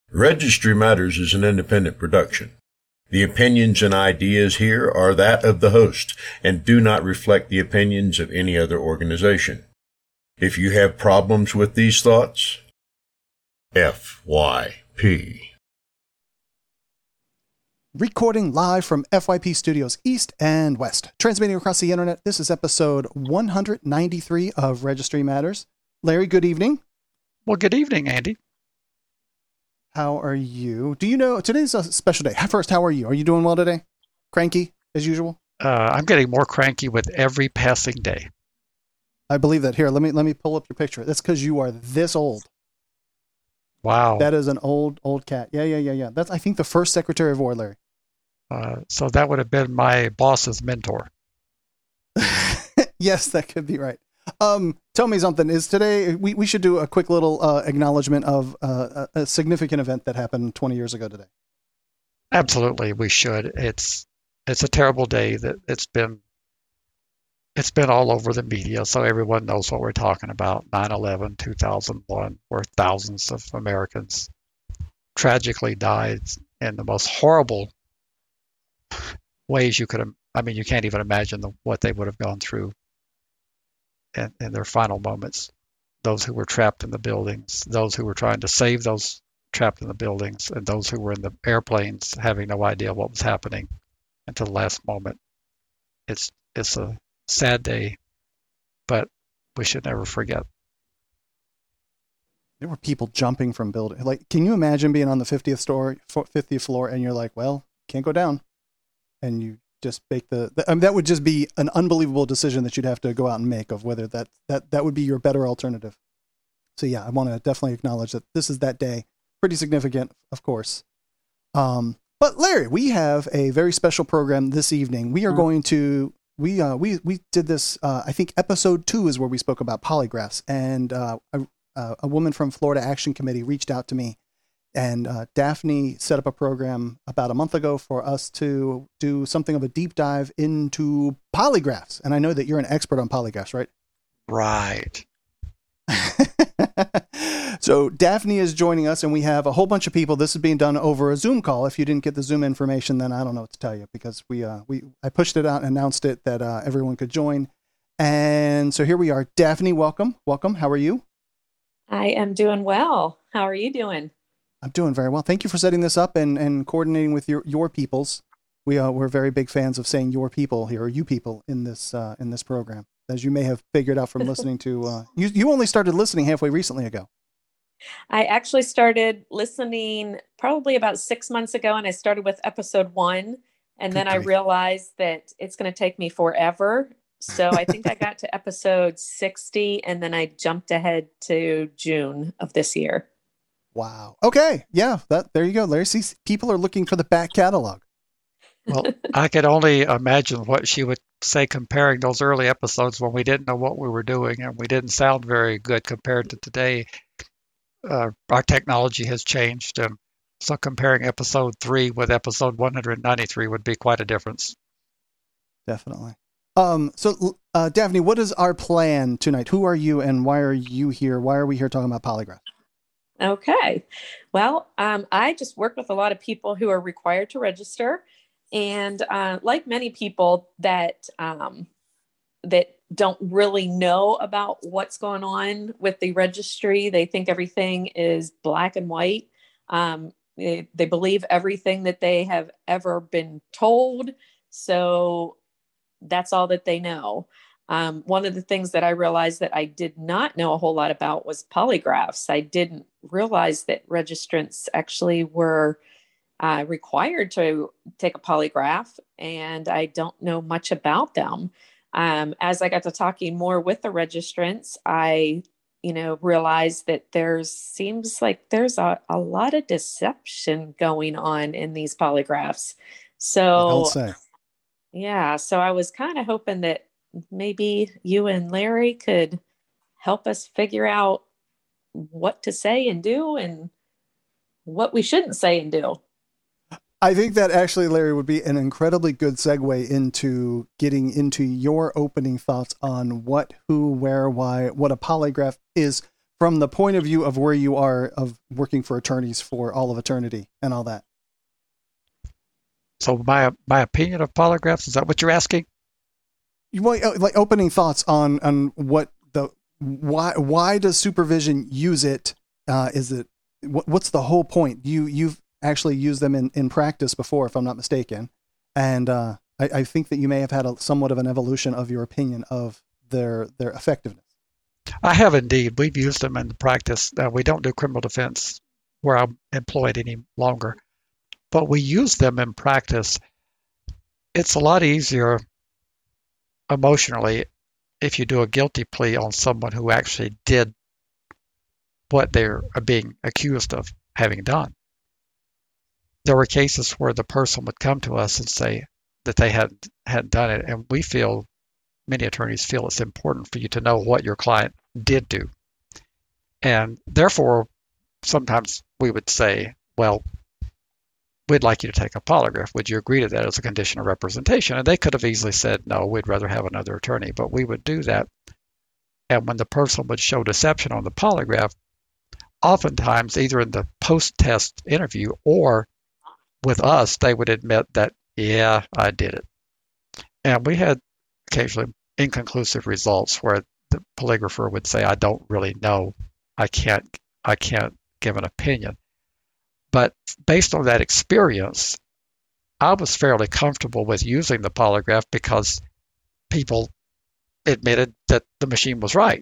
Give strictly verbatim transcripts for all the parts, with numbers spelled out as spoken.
Registry Matters is an independent production. The opinions and ideas here are that of the host and do not reflect the opinions of any other organization. If you have problems with these thoughts, F Y P. Recording live from F Y P Studios East and West. Transmitting across the internet, this is episode one ninety-three of Registry Matters. Larry, good evening. Well, good evening, Andy. How are you? Do you know, today's a special day. First, how are you? Are you doing well today? Cranky, as usual? Uh, I'm getting more cranky with every passing day. I believe that. Here, let me let me pull up your picture. That's because you are this old. Wow. That is an old, old cat. Yeah, yeah, yeah, yeah. That's, I think, the first Secretary of War, Larry. Uh, so that would have been my boss's mentor. Yes, that could be right. Um, tell me something. Is today, we, we should do a quick little uh, acknowledgement of uh, a, a significant event that happened twenty years ago today. Absolutely, we should. It's it's a terrible day that it's been it's been all over the media, so everyone knows what we're talking about. nine eleven, two thousand one, where thousands of Americans tragically died in the most horrible ways you could. I mean, you can't even imagine the, what they would have gone through in, in their final moments. Those who were trapped in the buildings, those who were trying to save those trapped in the buildings, and those who were in the airplanes having no idea what was happening until the last moment. It's it's a sad day, but we should never forget. There were people jumping from buildings. Like, can you imagine being on the fiftieth story, fiftieth floor, and you're like, well, can't go down, and you just make the, the I mean, that would just be an unbelievable decision that you'd have to go out and make of whether that that that would be your better alternative. So yeah, I want to definitely acknowledge that this is that day. Pretty significant, of course. Um, but Larry, we have a very special program this evening. We are going to, we, uh, we, we did this, uh, I think episode two is where we spoke about polygraphs, and, uh, a, uh, a woman from Florida Action Committee reached out to me, and, uh, Daphne set up a program about a month ago for us to do something of a deep dive into polygraphs. And I know that you're an expert on polygraphs, right? Right. So Daphne is joining us, and we have a whole bunch of people. This is being done over a Zoom call. If you didn't get the Zoom information, then I don't know what to tell you, because we uh, we I pushed it out and announced it that uh, everyone could join. And so here we are. Daphne, welcome. Welcome. How are you? I am doing well. How are you doing? I'm doing very well. Thank you for setting this up and, and coordinating with your, your peoples. We uh, we're very big fans of saying your people here, or you people in this uh, in this program, as you may have figured out from listening to, uh, you, you only started listening halfway recently ago. I actually started listening probably about six months ago, and I started with episode one, and then I realized that it's going to take me forever. So I think I got to episode sixty, and then I jumped ahead to June of this year. Wow. Okay. Yeah. That there you go, Larry. See, people are looking for the back catalog. Well, I could only imagine what she would say comparing those early episodes when we didn't know what we were doing and we didn't sound very good compared to today. Uh, our technology has changed. Um, so comparing episode three with episode one ninety-three would be quite a difference. Definitely. Um, so, uh, Daphne, what is our plan tonight? Who are you and why are you here? Why are we here talking about polygraph? Okay. Well, um, I just work with a lot of people who are required to register. And uh, like many people that um, that don't really know about what's going on with the registry, they think everything is black and white. Um, they, they believe everything that they have ever been told. So that's all that they know. Um, one of the things that I realized that I did not know a whole lot about was polygraphs. I didn't realize that registrants actually were Uh, required to take a polygraph, and I don't know much about them. Um, as I got to talking more with the registrants, I, you know, realized that there's seems like there's a, a lot of deception going on in these polygraphs. So, say. yeah, so I was kind of hoping that maybe you and Larry could help us figure out what to say and do and what we shouldn't say and do. I think that actually, Larry, would be an incredibly good segue into getting into your opening thoughts on what, who, where, why, what a polygraph is from the point of view of where you are of working for attorneys for all of eternity and all that. So my my opinion of polygraphs, is that what you're asking? You want, like, opening thoughts on on what the why why does supervision use it? Uh, is it what, what's the whole point? You you've actually used them in, in practice before, if I'm not mistaken, and uh, I, I think that you may have had a somewhat of an evolution of your opinion of their their effectiveness. I have indeed. We've used them in practice. Uh, we don't do criminal defense where I'm employed any longer, but we use them in practice. It's a lot easier emotionally if you do a guilty plea on someone who actually did what they're being accused of having done. There were cases where the person would come to us and say that they had hadn't done it, and we feel, many attorneys feel, it's important for you to know what your client did do. And therefore, sometimes we would say, well, we'd like you to take a polygraph. Would you agree to that as a condition of representation? And they could have easily said, no, we'd rather have another attorney, but we would do that. And when the person would show deception on the polygraph, oftentimes either in the post-test interview or with us, they would admit that, yeah, I did it. And we had occasionally inconclusive results where the polygrapher would say, I don't really know. I can't, I can't give an opinion. But based on that experience, I was fairly comfortable with using the polygraph because people admitted that the machine was right.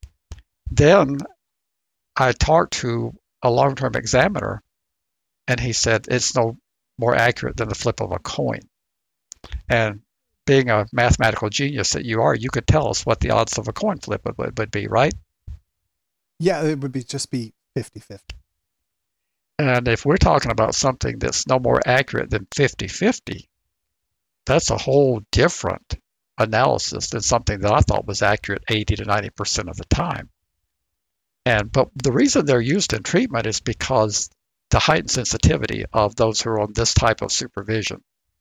Then I talked to a long-term examiner, and he said it's no more accurate than the flip of a coin. And being a mathematical genius that you are, you could tell us what the odds of a coin flip would, would be, right? Yeah, it would be just be fifty-fifty. And if we're talking about something that's no more accurate than fifty-fifty, that's a whole different analysis than something that I thought was accurate eighty to ninety percent of the time. And but the reason they're used in treatment is because the heightened sensitivity of those who are on this type of supervision.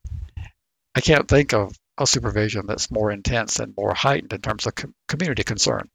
I can't think of a supervision that's more intense and more heightened in terms of com- community concern.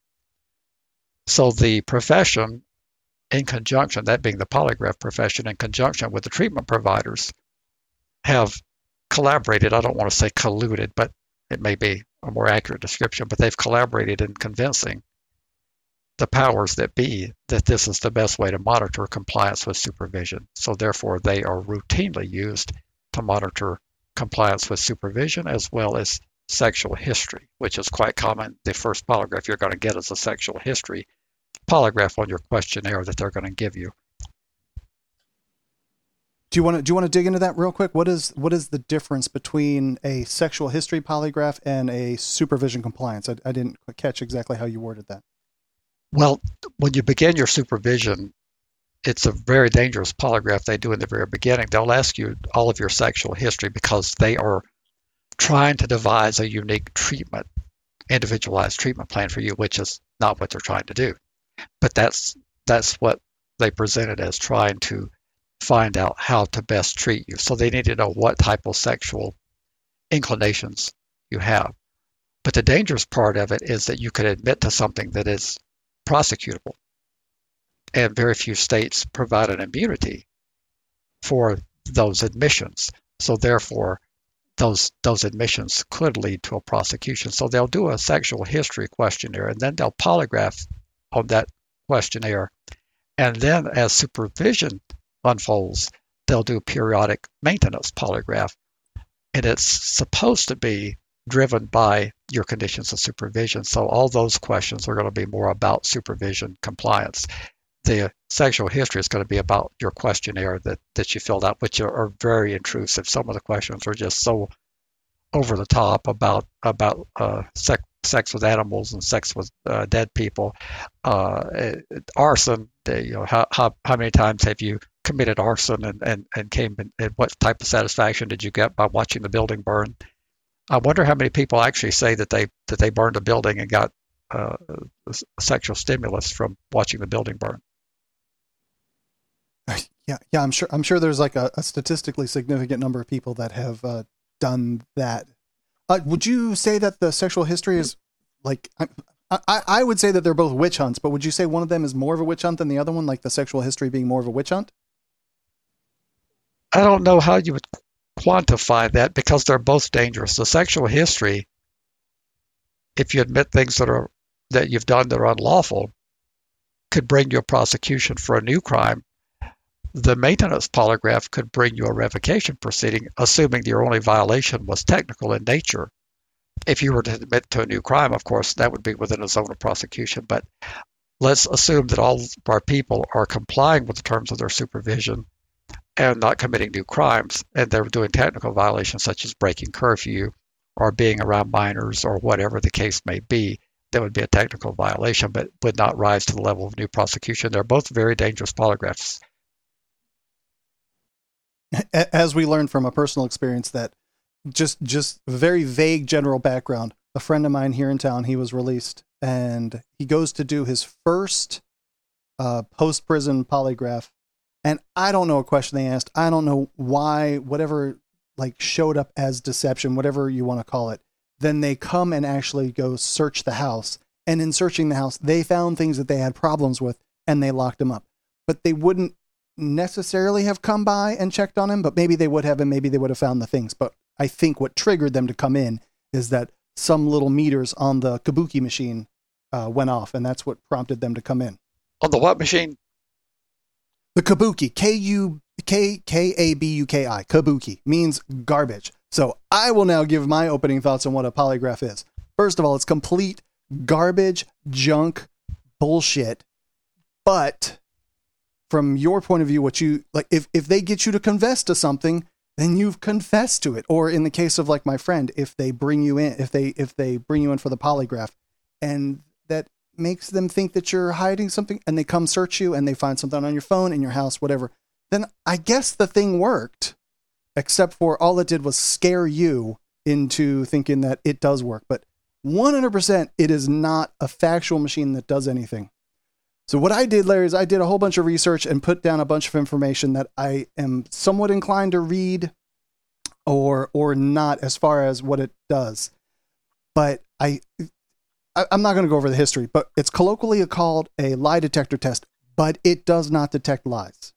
So the profession, in conjunction, that being the polygraph profession, in conjunction with the treatment providers, have collaborated. I don't want to say colluded, but it may be a more accurate description, but they've collaborated in convincing the powers that be that this is the best way to monitor compliance with supervision. So therefore, they are routinely used to monitor compliance with supervision as well as sexual history, which is quite common. The first polygraph you're going to get is a sexual history polygraph on your questionnaire that they're going to give you. Do you want to do you want to dig into that real quick? What is what is the difference between a sexual history polygraph and a supervision compliance? I, I didn't catch exactly how you worded that. Well, when you begin your supervision, it's a very dangerous polygraph they do in the very beginning. They'll ask you all of your sexual history because they are trying to devise a unique treatment, individualized treatment plan for you, which is not what they're trying to do. But that's that's what they presented as, trying to find out how to best treat you. So they need to know what type of sexual inclinations you have. But the dangerous part of it is that you could admit to something that is prosecutable. And very few states provide an immunity for those admissions. So therefore, those those admissions could lead to a prosecution. So they'll do a sexual history questionnaire, and then they'll polygraph on that questionnaire. And then as supervision unfolds, they'll do periodic maintenance polygraph. And it's supposed to be driven by your conditions of supervision. So all those questions are going to be more about supervision compliance. The sexual history is going to be about your questionnaire that, that you filled out, which are, are very intrusive. Some of the questions are just so over the top about about uh, sex, sex with animals and sex with uh, dead people. Uh, arson, they, you know, how, how how many times have you committed arson and, and, and came in, and what type of satisfaction did you get by watching the building burn? I wonder how many people actually say that they that they burned a building and got uh, a sexual stimulus from watching the building burn. Yeah, yeah, I'm sure. I'm sure there's like a, a statistically significant number of people that have uh, done that. Uh, would you say that the sexual history is like? I'm, I, I would say that they're both witch hunts, but would you say one of them is more of a witch hunt than the other one, like the sexual history being more of a witch hunt? I don't know how you would quantify that because they're both dangerous. The sexual history, if you admit things that are that you've done that are unlawful, could bring you a prosecution for a new crime. The maintenance polygraph could bring you a revocation proceeding, assuming your only violation was technical in nature. If you were to admit to a new crime, of course, that would be within a zone of prosecution. But let's assume that all of our people are complying with the terms of their supervision and not committing new crimes, and they're doing technical violations such as breaking curfew or being around minors or whatever the case may be. That would be a technical violation, but would not rise to the level of new prosecution. They're both very dangerous polygraphs. As we learned from a personal experience, that just just very vague general background. A friend of mine here in town, he was released, and he goes to do his first uh, post-prison polygraph. And I don't know a question they asked. I don't know why, whatever like showed up as deception, whatever you want to call it. Then they come and actually go search the house. And in searching the house, they found things that they had problems with, and they locked him up. But they wouldn't necessarily have come by and checked on him, but maybe they would have, and maybe they would have found the things. But I think what triggered them to come in is that some little meters on the Kabuki machine uh, went off, and that's what prompted them to come in. On the what machine? The Kabuki, K U K K A B U K I, Kabuki, means garbage. So I will now give my opening thoughts on what a polygraph is. First of all, it's complete garbage, junk, bullshit. But from your point of view, what you like, if, if they get you to confess to something, then you've confessed to it. Or in the case of like my friend, if they bring you in, if they, if they bring you in for the polygraph and that makes them think that you're hiding something and they come search you and they find something on your phone, in your house, whatever, then I guess the thing worked, except for all it did was scare you into thinking that it does work. But one hundred percent, it is not a factual machine that does anything. So what I did, Larry, is I did a whole bunch of research and put down a bunch of information that I am somewhat inclined to read or or not as far as what it does. But I, I I'm not going to go over the history, but it's colloquially called a lie detector test, but it does not detect lies.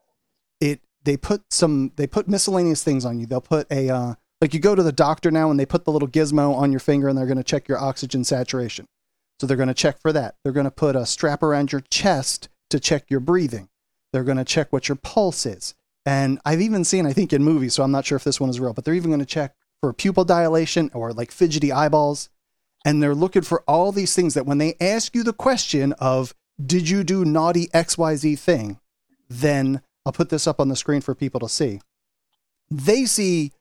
It they put some they put miscellaneous things on you. They'll put a uh, like you go to the doctor now and they put the little gizmo on your finger and they're going to check your oxygen saturation. So they're going to check for that. They're going to put a strap around your chest to check your breathing. They're going to check what your pulse is. And I've even seen, I think in movies, so I'm not sure if this one is real, but they're even going to check for pupil dilation or like fidgety eyeballs. And they're looking for all these things that when they ask you the question of, did you do naughty X Y Z thing? Then I'll put this up on the screen for people to see. They see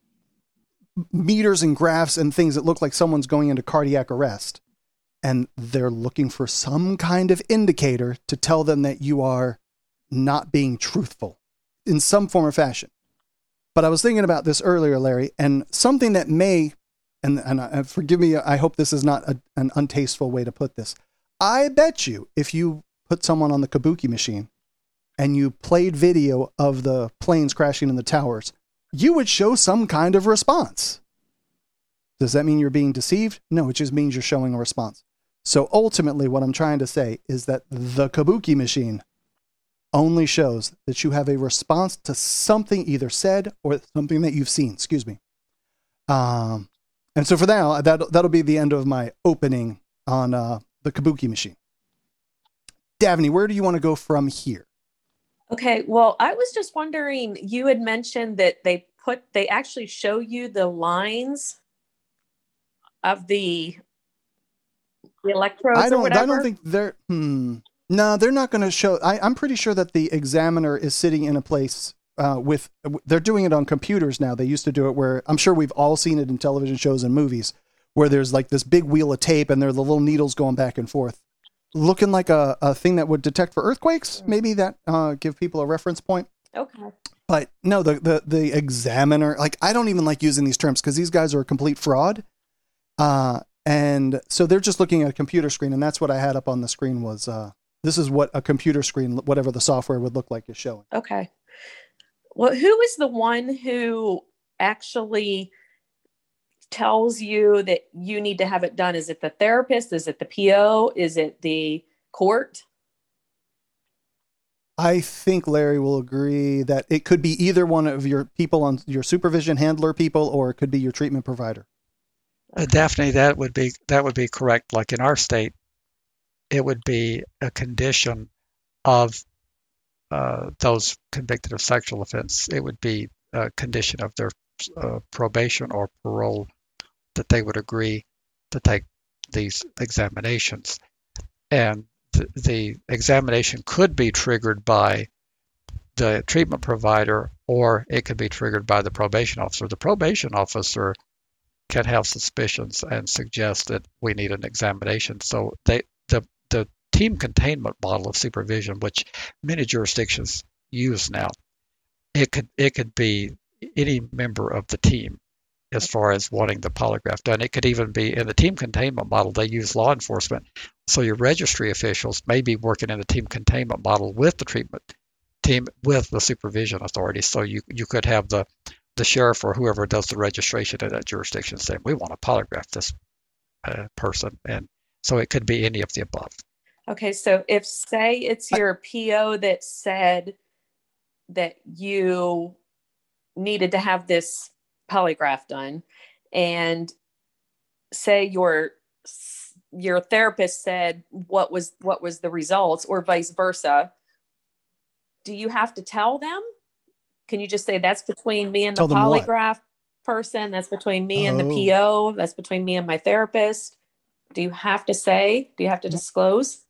meters and graphs and things that look like someone's going into cardiac arrest. And they're looking for some kind of indicator to tell them that you are not being truthful in some form or fashion. But I was thinking about this earlier, Larry, and something that may, and, and uh, forgive me, I hope this is not a, an untasteful way to put this. I bet you if you put someone on the Kabuki machine and you played video of the planes crashing in the towers, you would show some kind of response. Does that mean you're being deceived? No, it just means you're showing a response. So ultimately, what I'm trying to say is that the Kabuki machine only shows that you have a response to something either said or something that you've seen. Excuse me. Um, and so for now, that, that'll be the end of my opening on uh, the Kabuki machine. Davney, where do you want to go from here? Okay, well, I was just wondering, you had mentioned that they put, they actually show you the lines of the The electrodes I don't, or whatever? I don't think they're, hmm. No, they're not going to show. I, I'm pretty sure that the examiner is sitting in a place uh, with, they're doing it on computers now. They used to do it where, I'm sure we've all seen it in television shows and movies, where there's like this big wheel of tape and there are the little needles going back and forth, looking like a, a thing that would detect for earthquakes. Maybe that uh, give people a reference point. Okay. But no, the, the, the examiner, like, I don't even like using these terms because these guys are a complete fraud. Uh, And so they're just looking at a computer screen, and that's what I had up on the screen was, uh, this is what a computer screen, whatever the software would look like, is showing. Okay. Well, who is the one who actually tells you that you need to have it done? Is it the therapist? Is it the P O? Is it the court? I think Larry will agree that it could be either one of your people on your supervision handler people, or it could be your treatment provider. Uh, Daphne, that would be that would be correct. Like in our state, it would be a condition of uh, those convicted of sexual offense. It would be a condition of their uh, probation or parole that they would agree to take these examinations. And the, the examination could be triggered by the treatment provider, or it could be triggered by the probation officer. The probation officer can have suspicions and suggest that we need an examination. So they, the the team containment model of supervision, which many jurisdictions use now, it could it could be any member of the team as far as wanting the polygraph done. It could even be in the team containment model, they use law enforcement. So your registry officials may be working in the team containment model with the treatment team, with the supervision authorities. So you, you could have the, the sheriff or whoever does the registration in that jurisdiction saying, we want to polygraph this uh, person. And so it could be any of the above. Okay, so if, say, it's your P O that said that you needed to have this polygraph done, and say your your therapist said what was what was the results, or vice versa, do you have to tell them? Can you just say, that's between me and the polygraph person, that's between me oh. and the P O, that's between me and my therapist? Do you have to say, do you have to disclose?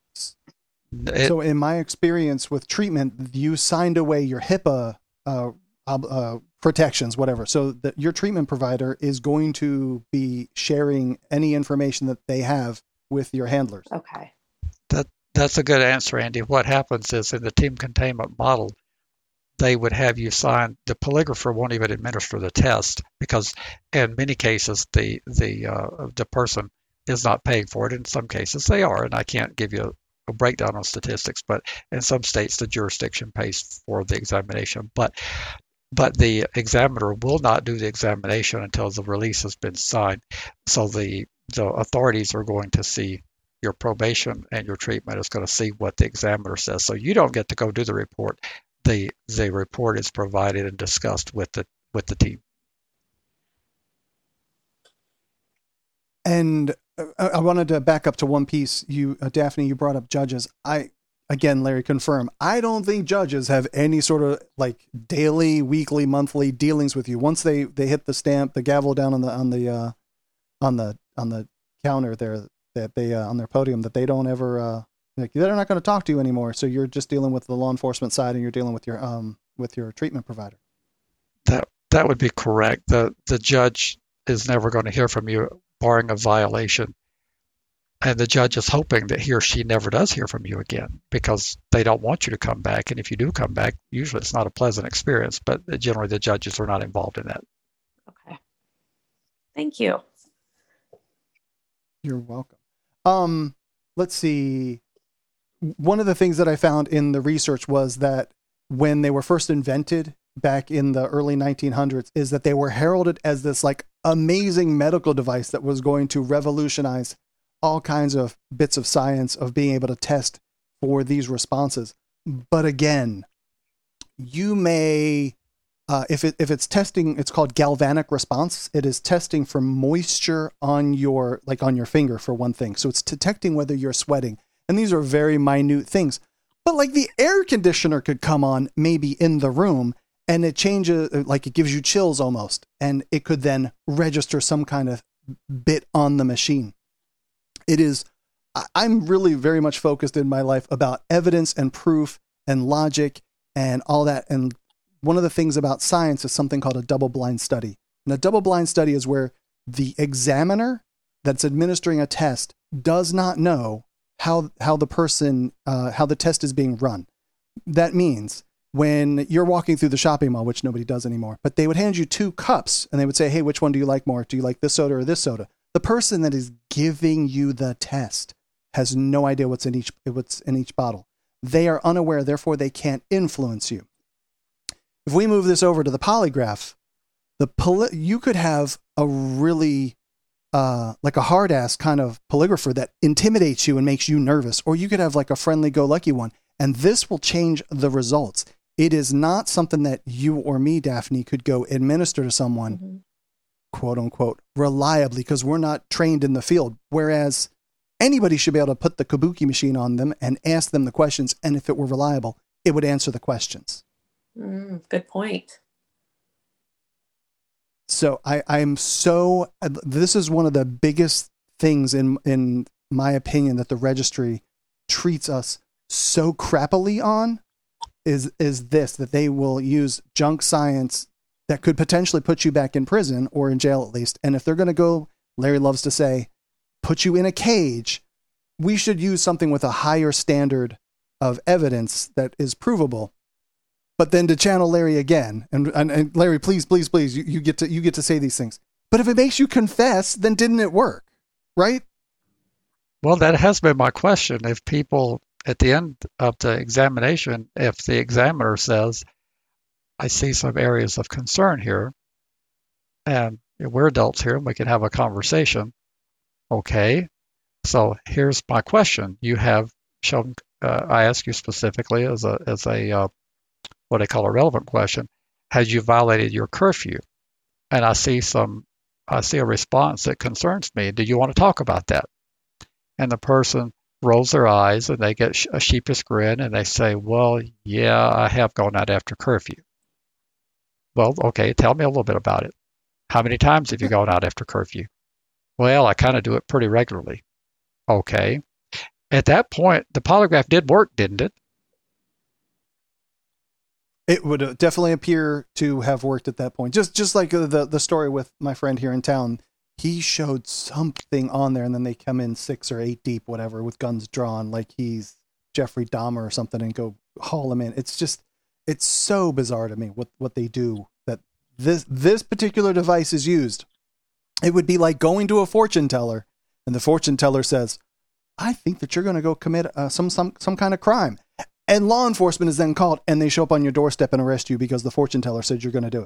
It, so in my experience with treatment, you signed away your HIPAA uh, uh, protections, whatever. So that your treatment provider is going to be sharing any information that they have with your handlers. Okay. That that's a good answer, Andy. What happens is in the team containment model, they would have you sign. The polygrapher won't even administer the test because, in many cases, the the uh, the person is not paying for it. In some cases, they are, and I can't give you a, a breakdown on statistics. But in some states, the jurisdiction pays for the examination. But but the examiner will not do the examination until the release has been signed. So the the authorities are going to see your probation, and your treatment is going to see what the examiner says. So you don't get to go do the report. The the report is provided and discussed with the with the team. And I, I wanted to back up to one piece. You, uh, Daphne, you brought up judges. I again, Larry, confirm. I don't think judges have any sort of like daily, weekly, monthly dealings with you. Once they they hit the stamp, the gavel down on the on the uh, on the on the counter there, that they uh, on their podium, that they don't ever. Uh, Like they're not going to talk to you anymore. So you're just dealing with the law enforcement side, and you're dealing with your um with your treatment provider. That that would be correct. The the judge is never going to hear from you, barring a violation. And the judge is hoping that he or she never does hear from you again, because they don't want you to come back. And if you do come back, usually it's not a pleasant experience, but generally the judges are not involved in that. Okay. Thank you. You're welcome. Um, let's see. One of the things that I found in the research was that when they were first invented back in the early nineteen hundreds, is that they were heralded as this like amazing medical device that was going to revolutionize all kinds of bits of science of being able to test for these responses. But again, you may, uh, if it, if it's testing, it's called galvanic response. It is testing for moisture on your, like on your finger for one thing. So it's detecting whether you're sweating. And these are very minute things, but like the air conditioner could come on maybe in the room, and it changes, like it gives you chills almost. And it could then register some kind of bit on the machine. It is, I'm really very much focused in my life about evidence and proof and logic and all that. And one of the things about science is something called a double-blind study. And a double-blind study is where the examiner that's administering a test does not know how how the person, uh, how the test is being run. That means when you're walking through the shopping mall, which nobody does anymore, but they would hand you two cups and they would say, hey, which one do you like more? Do you like this soda or this soda? The person that is giving you the test has no idea what's in each what's in each bottle. They are unaware, therefore they can't influence you. If we move this over to the polygraph, the poly- you could have a really uh, like a hard ass kind of polygrapher that intimidates you and makes you nervous, or you could have like a friendly go lucky one, and this will change the results. It is not something that you or me, Daphne, could go administer to someone, mm-hmm. quote unquote, reliably, because we're not trained in the field. Whereas anybody should be able to put the kabuki machine on them and ask them the questions. And if it were reliable, it would answer the questions. Mm, good point. So I, I'm so, this is one of the biggest things in, in my opinion that the registry treats us so crappily on is, is this, that they will use junk science that could potentially put you back in prison or in jail at least. And if they're going to go, Larry loves to say, put you in a cage, we should use something with a higher standard of evidence that is provable. But then to channel Larry again, and, and, and Larry, please, please, please, you, you get to you get to say these things. But if it makes you confess, then didn't it work, right? Well, that has been my question. If people at the end of the examination, if the examiner says, I see some areas of concern here, and we're adults here and we can have a conversation. Okay, so here's my question. You have shown, uh, I ask you specifically as a, as a uh, what I call a relevant question, had you violated your curfew? And I see some, I see a response that concerns me. Do you want to talk about that? And the person rolls their eyes and they get a sheepish grin and they say, well, yeah, I have gone out after curfew. Well, okay, tell me a little bit about it. How many times have you gone out after curfew? Well, I kind of do it pretty regularly. Okay. At that point, the polygraph did work, didn't it? It would definitely appear to have worked at that point. Just just like the the story with my friend here in town. He showed something on there, and then they come in six or eight deep, whatever, with guns drawn, like he's Jeffrey Dahmer or something, and go haul him in. It's just, it's so bizarre to me what, what they do, that this this particular device is used. It would be like going to a fortune teller, and the fortune teller says, I think that you're going to go commit uh, some, some, some kind of crime. And law enforcement is then called, and they show up on your doorstep and arrest you because the fortune teller said you're going to do it.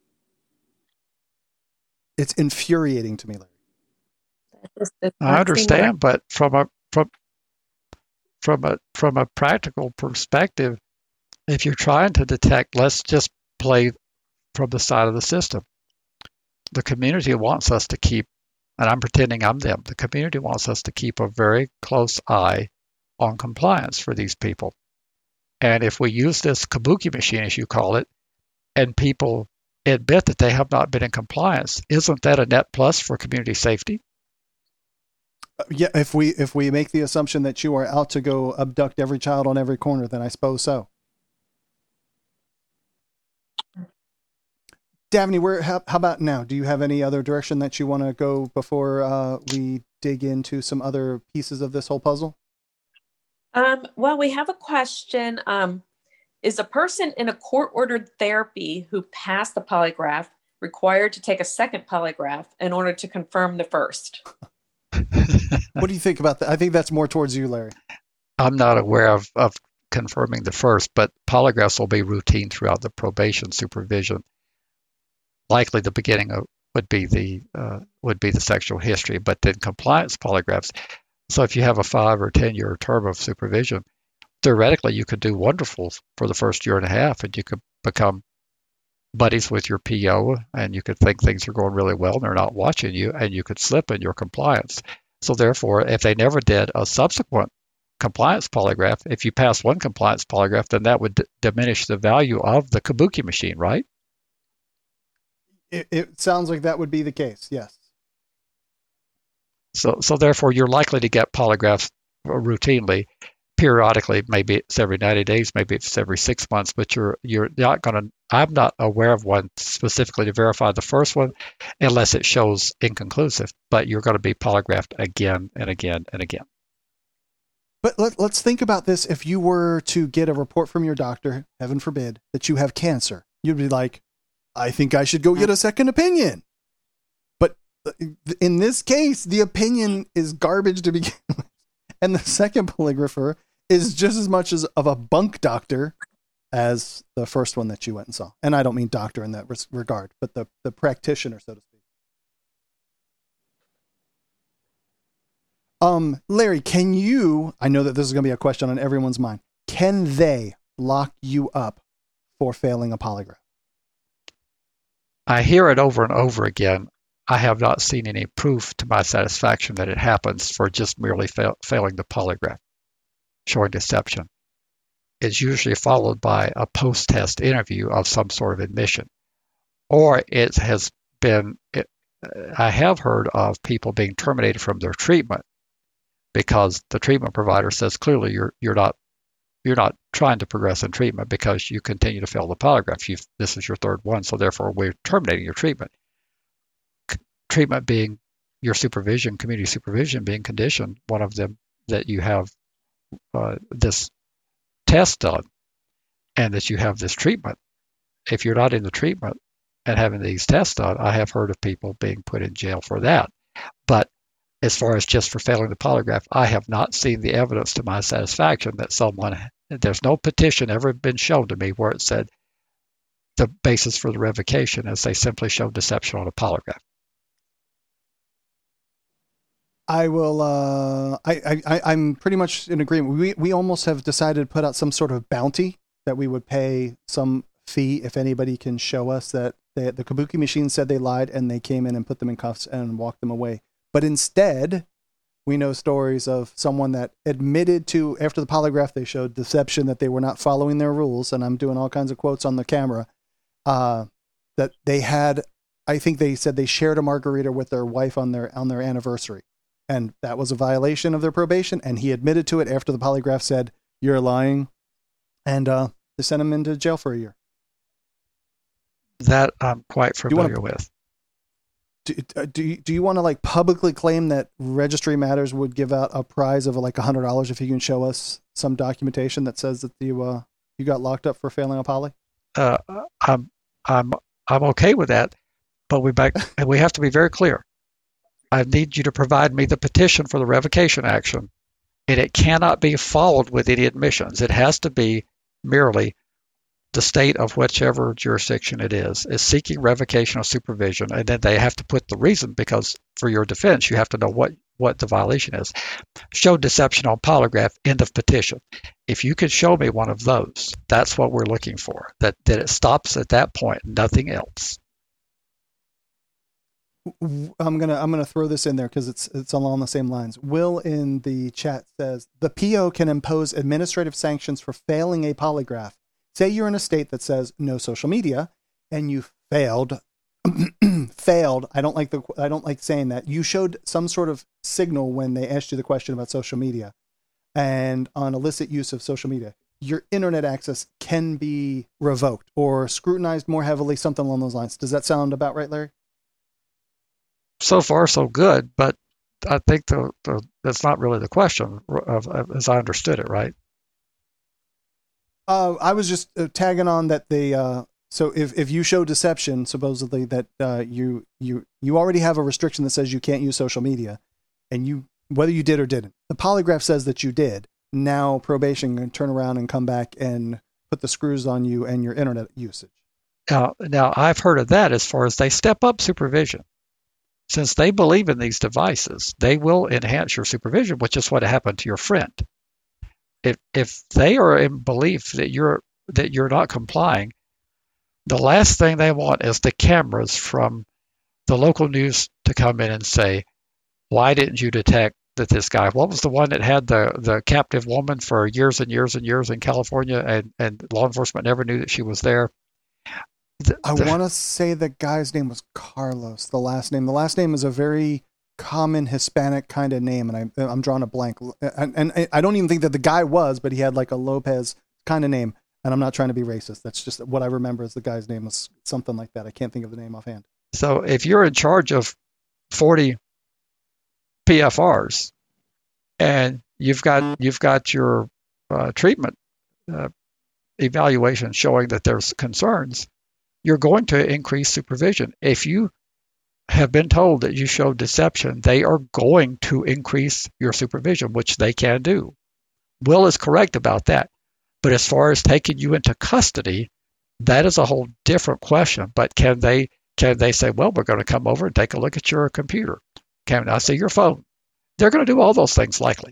It's infuriating to me, Larry. I understand, but from a from from a from a practical perspective, if you're trying to detect, let's just play from the side of the system. The community wants us to keep, and I'm pretending I'm them. The community wants us to keep a very close eye on compliance for these people. And if we use this kabuki machine, as you call it, and people admit that they have not been in compliance, isn't that a net plus for community safety? Uh, yeah, if we if we make the assumption that you are out to go abduct every child on every corner, then I suppose so. Daphne, where how, how about now? Do you have any other direction that you want to go before uh, we dig into some other pieces of this whole puzzle? Um, well, we have a question. Um, is a person in a court-ordered therapy who passed the polygraph required to take a second polygraph in order to confirm the first? What do you think about that? I think that's more towards you, Larry. I'm not aware of, of confirming the first, but polygraphs will be routine throughout the probation supervision. Likely the beginning of, would be the uh, would be the sexual history, but then compliance polygraphs. So if you have a five or ten year term of supervision, theoretically you could do wonderful for the first year and a half, and you could become buddies with your P O, and you could think things are going really well and they're not watching you, and you could slip in your compliance. So therefore, if they never did a subsequent compliance polygraph, if you pass one compliance polygraph, then that would d- diminish the value of the kabuki machine, right? It, it sounds like that would be the case, yes. So, so therefore, you're likely to get polygraphs routinely, periodically. Maybe it's every ninety days, maybe it's every six months. But you're you're not going to. I'm not aware of one specifically to verify the first one, unless it shows inconclusive. But you're going to be polygraphed again and again and again. But let, let's think about this. If you were to get a report from your doctor, heaven forbid, that you have cancer, you'd be like, I think I should go get a second opinion. But in this case, the opinion is garbage to begin with. And the second polygrapher is just as much as of a bunk doctor as the first one that you went and saw. And I don't mean doctor in that res- regard, but the, the practitioner, so to speak. Um, Larry, can you, I know that this is going to be a question on everyone's mind. Can they lock you up for failing a polygraph? I hear it over and over again. I have not seen any proof to my satisfaction that it happens for just merely fail, failing the polygraph, showing deception. It's usually followed by a post-test interview of some sort of admission. Or it has been, it, I have heard of people being terminated from their treatment because the treatment provider says clearly you're you're not you're not trying to progress in treatment because you continue to fail the polygraph. You've, this is your third one, so therefore we're terminating your treatment. C- treatment being your supervision, community supervision being conditioned, one of them that you have uh, this test done and that you have this treatment. If you're not in the treatment and having these tests done, I have heard of people being put in jail for that. But as far as just for failing the polygraph, I have not seen the evidence to my satisfaction that someone, there's no petition ever been shown to me where it said the basis for the revocation is they simply showed deception on a polygraph. I will, uh, I, I, I'm pretty much in agreement. We, we almost have decided to put out some sort of bounty that we would pay some fee if anybody can show us that they, the Kabuki machine said they lied and they came in and put them in cuffs and walked them away. But instead, we know stories of someone that admitted to, after the polygraph, they showed deception that they were not following their rules. And I'm doing all kinds of quotes on the camera, uh, that they had, I think they said they shared a margarita with their wife on their, on their anniversary. And that was a violation of their probation. And he admitted to it after the polygraph said, you're lying. And uh, they sent him into jail for a year. That I'm quite familiar do wanna, with. Do, do, you, do you want to like publicly claim that Registry Matters would give out a prize of like one hundred dollars if you can show us some documentation that says that you uh, you got locked up for failing a poly? Uh, I'm I'm I'm okay with that, but we back we have to be very clear. I need you to provide me the petition for the revocation action, and it cannot be followed with any admissions. It has to be merely the state of whichever jurisdiction it is is seeking revocation of supervision, and then they have to put the reason, because for your defense you have to know what what the violation is. Show deception on polygraph, end of petition. If you could show me one of those, that's what we're looking for, that that it stops at that point, nothing else. I'm gonna I'm gonna throw this in there because it's it's along the same lines. Will in the chat says the P O can impose administrative sanctions for failing a polygraph. Say you're in a state that says no social media, and you failed, failed. I don't like the I don't like saying that. You showed some sort of signal when they asked you the question about social media, and on illicit use of social media, your internet access can be revoked or scrutinized more heavily, something along those lines. Does that sound about right, Larry? So far, so good, but I think the, the that's not really the question, of, of, as I understood it, right? Uh, I was just uh, tagging on that they. Uh, so if, if you show deception, supposedly that uh, you you you already have a restriction that says you can't use social media, and you whether you did or didn't, the polygraph says that you did. Now probation can turn around and come back and put the screws on you and your internet usage. Now, now I've heard of that as far as they step up supervision. Since they believe in these devices, they will enhance your supervision, which is what happened to your friend. If if they are in belief that you're that you're not complying, the last thing they want is the cameras from the local news to come in and say, "Why didn't you detect that this guy? What was the one that had the the captive woman for years and years and years in California, and and law enforcement never knew that she was there?" The, I the, want to say the guy's name was Carlos. The last name. The last name is a very common Hispanic kind of name, and I, I'm drawing a blank. And, and I don't even think that the guy was, but he had like a Lopez kind of name. And I'm not trying to be racist. That's just what I remember as the guy's name was something like that. I can't think of the name offhand. So if you're in charge of forty P F Rs and you've got you've got your uh, treatment uh, evaluation showing that there's concerns, you're going to increase supervision. If you have been told that you showed deception, they are going to increase your supervision, which they can do. Will is correct about that. But as far as taking you into custody, that is a whole different question. But can they can they say, well, we're going to come over and take a look at your computer? Can I see your phone? they're going to do all those things likely.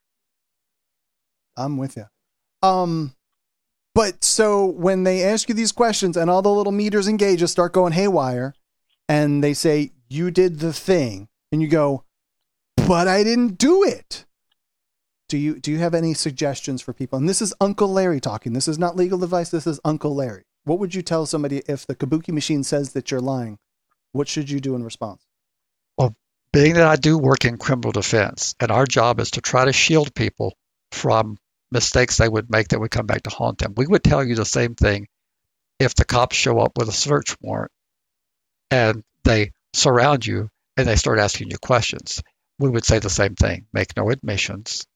I'm with you. Um, but so when they ask you these questions and all the little meters and gauges start going haywire and they say, you did the thing, and you go, but I didn't do it. Do you, do you have any suggestions for people? And this is Uncle Larry talking. This is not legal advice. This is Uncle Larry. What would you tell somebody if the kabuki machine says that you're lying? What should you do in response? Well, being that I do work in criminal defense, and our job is to try to shield people from mistakes they would make that would come back to haunt them, we would tell you the same thing if the cops show up with a search warrant and they surround you and they start asking you questions. We would say the same thing. Make no admissions.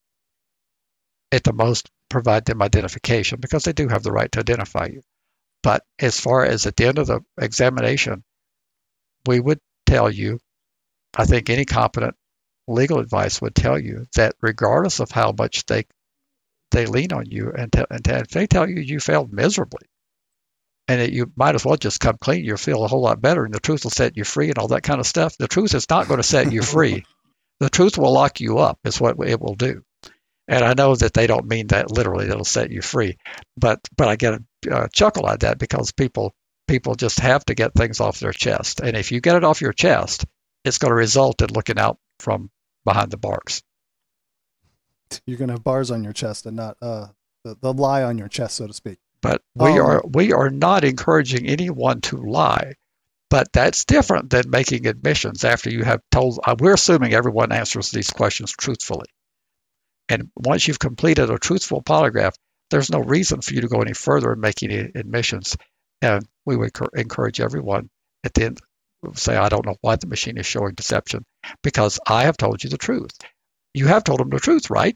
At the most, provide them identification because they do have the right to identify you. But as far as at the end of the examination, we would tell you, I think any competent legal advice would tell you that regardless of how much they they lean on you, and, te- and te- if they tell you you failed miserably, and that you might as well just come clean, you'll feel a whole lot better, and the truth will set you free and all that kind of stuff. The truth is not going to set you free. The truth will lock you up is what it will do. And I know that they don't mean that literally, that'll set you free. But but I get a uh, chuckle at that because people people just have to get things off their chest. And if you get it off your chest, it's going to result in looking out from behind the bars. You're going to have bars on your chest and not uh, the, the lie on your chest, so to speak. But we um, are we are not encouraging anyone to lie. But that's different than making admissions after you have told. Uh, we're assuming everyone answers these questions truthfully. And once you've completed a truthful polygraph, there's no reason for you to go any further in making admissions. And we would encourage everyone at the end, say, I don't know why the machine is showing deception, because I have told you the truth. You have told them the truth, right?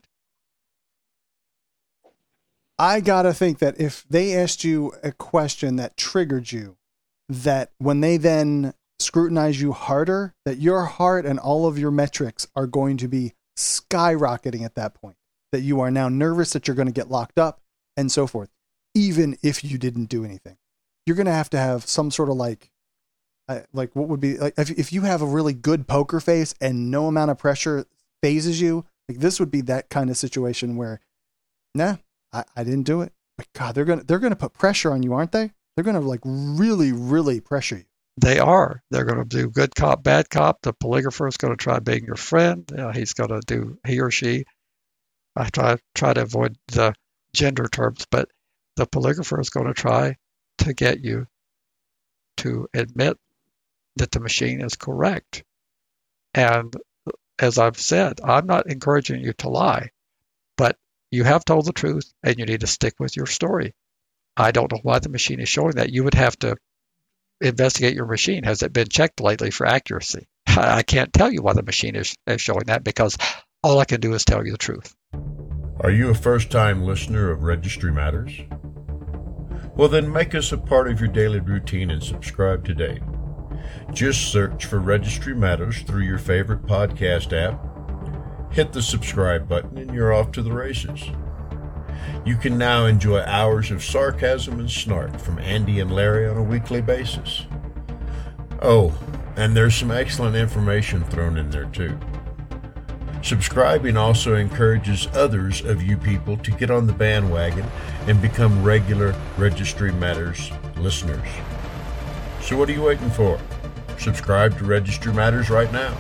I got to think that if they asked you a question that triggered you, that when they then scrutinize you harder, that your heart and all of your metrics are going to be skyrocketing at that point, that you are now nervous that you're going to get locked up and so forth, even if you didn't do anything. You're going to have to have some sort of like, uh, like what would be like if, if you have a really good poker face and no amount of pressure phases you, like this would be that kind of situation where, nah, I, I didn't do it. But God, they're going to, they're going to put pressure on you, aren't they? They're going to like really, really pressure you. They are. They're going to do good cop, bad cop. The polygrapher is going to try being your friend. You know, he's going to do, he or she, I try, try to avoid the gender terms, but the polygrapher is going to try to get you to admit that the machine is correct. And as I've said, I'm not encouraging you to lie, but you have told the truth and you need to stick with your story. I don't know why the machine is showing that. You would have to investigate your machine. Has it been checked lately for accuracy? I can't tell you why the machine is, is showing that because all I can do is tell you the truth. Are you a first-time listener of Registry Matters? Well, then make us a part of your daily routine and subscribe today. Just search for Registry Matters through your favorite podcast app. Hit the subscribe button and you're off to the races. You can now enjoy hours of sarcasm and snark from Andy and Larry on a weekly basis. Oh, and there's some excellent information thrown in there too. Subscribing also encourages others of you people to get on the bandwagon and become regular Registry Matters listeners. So what are you waiting for? Subscribe to Registry Matters right now.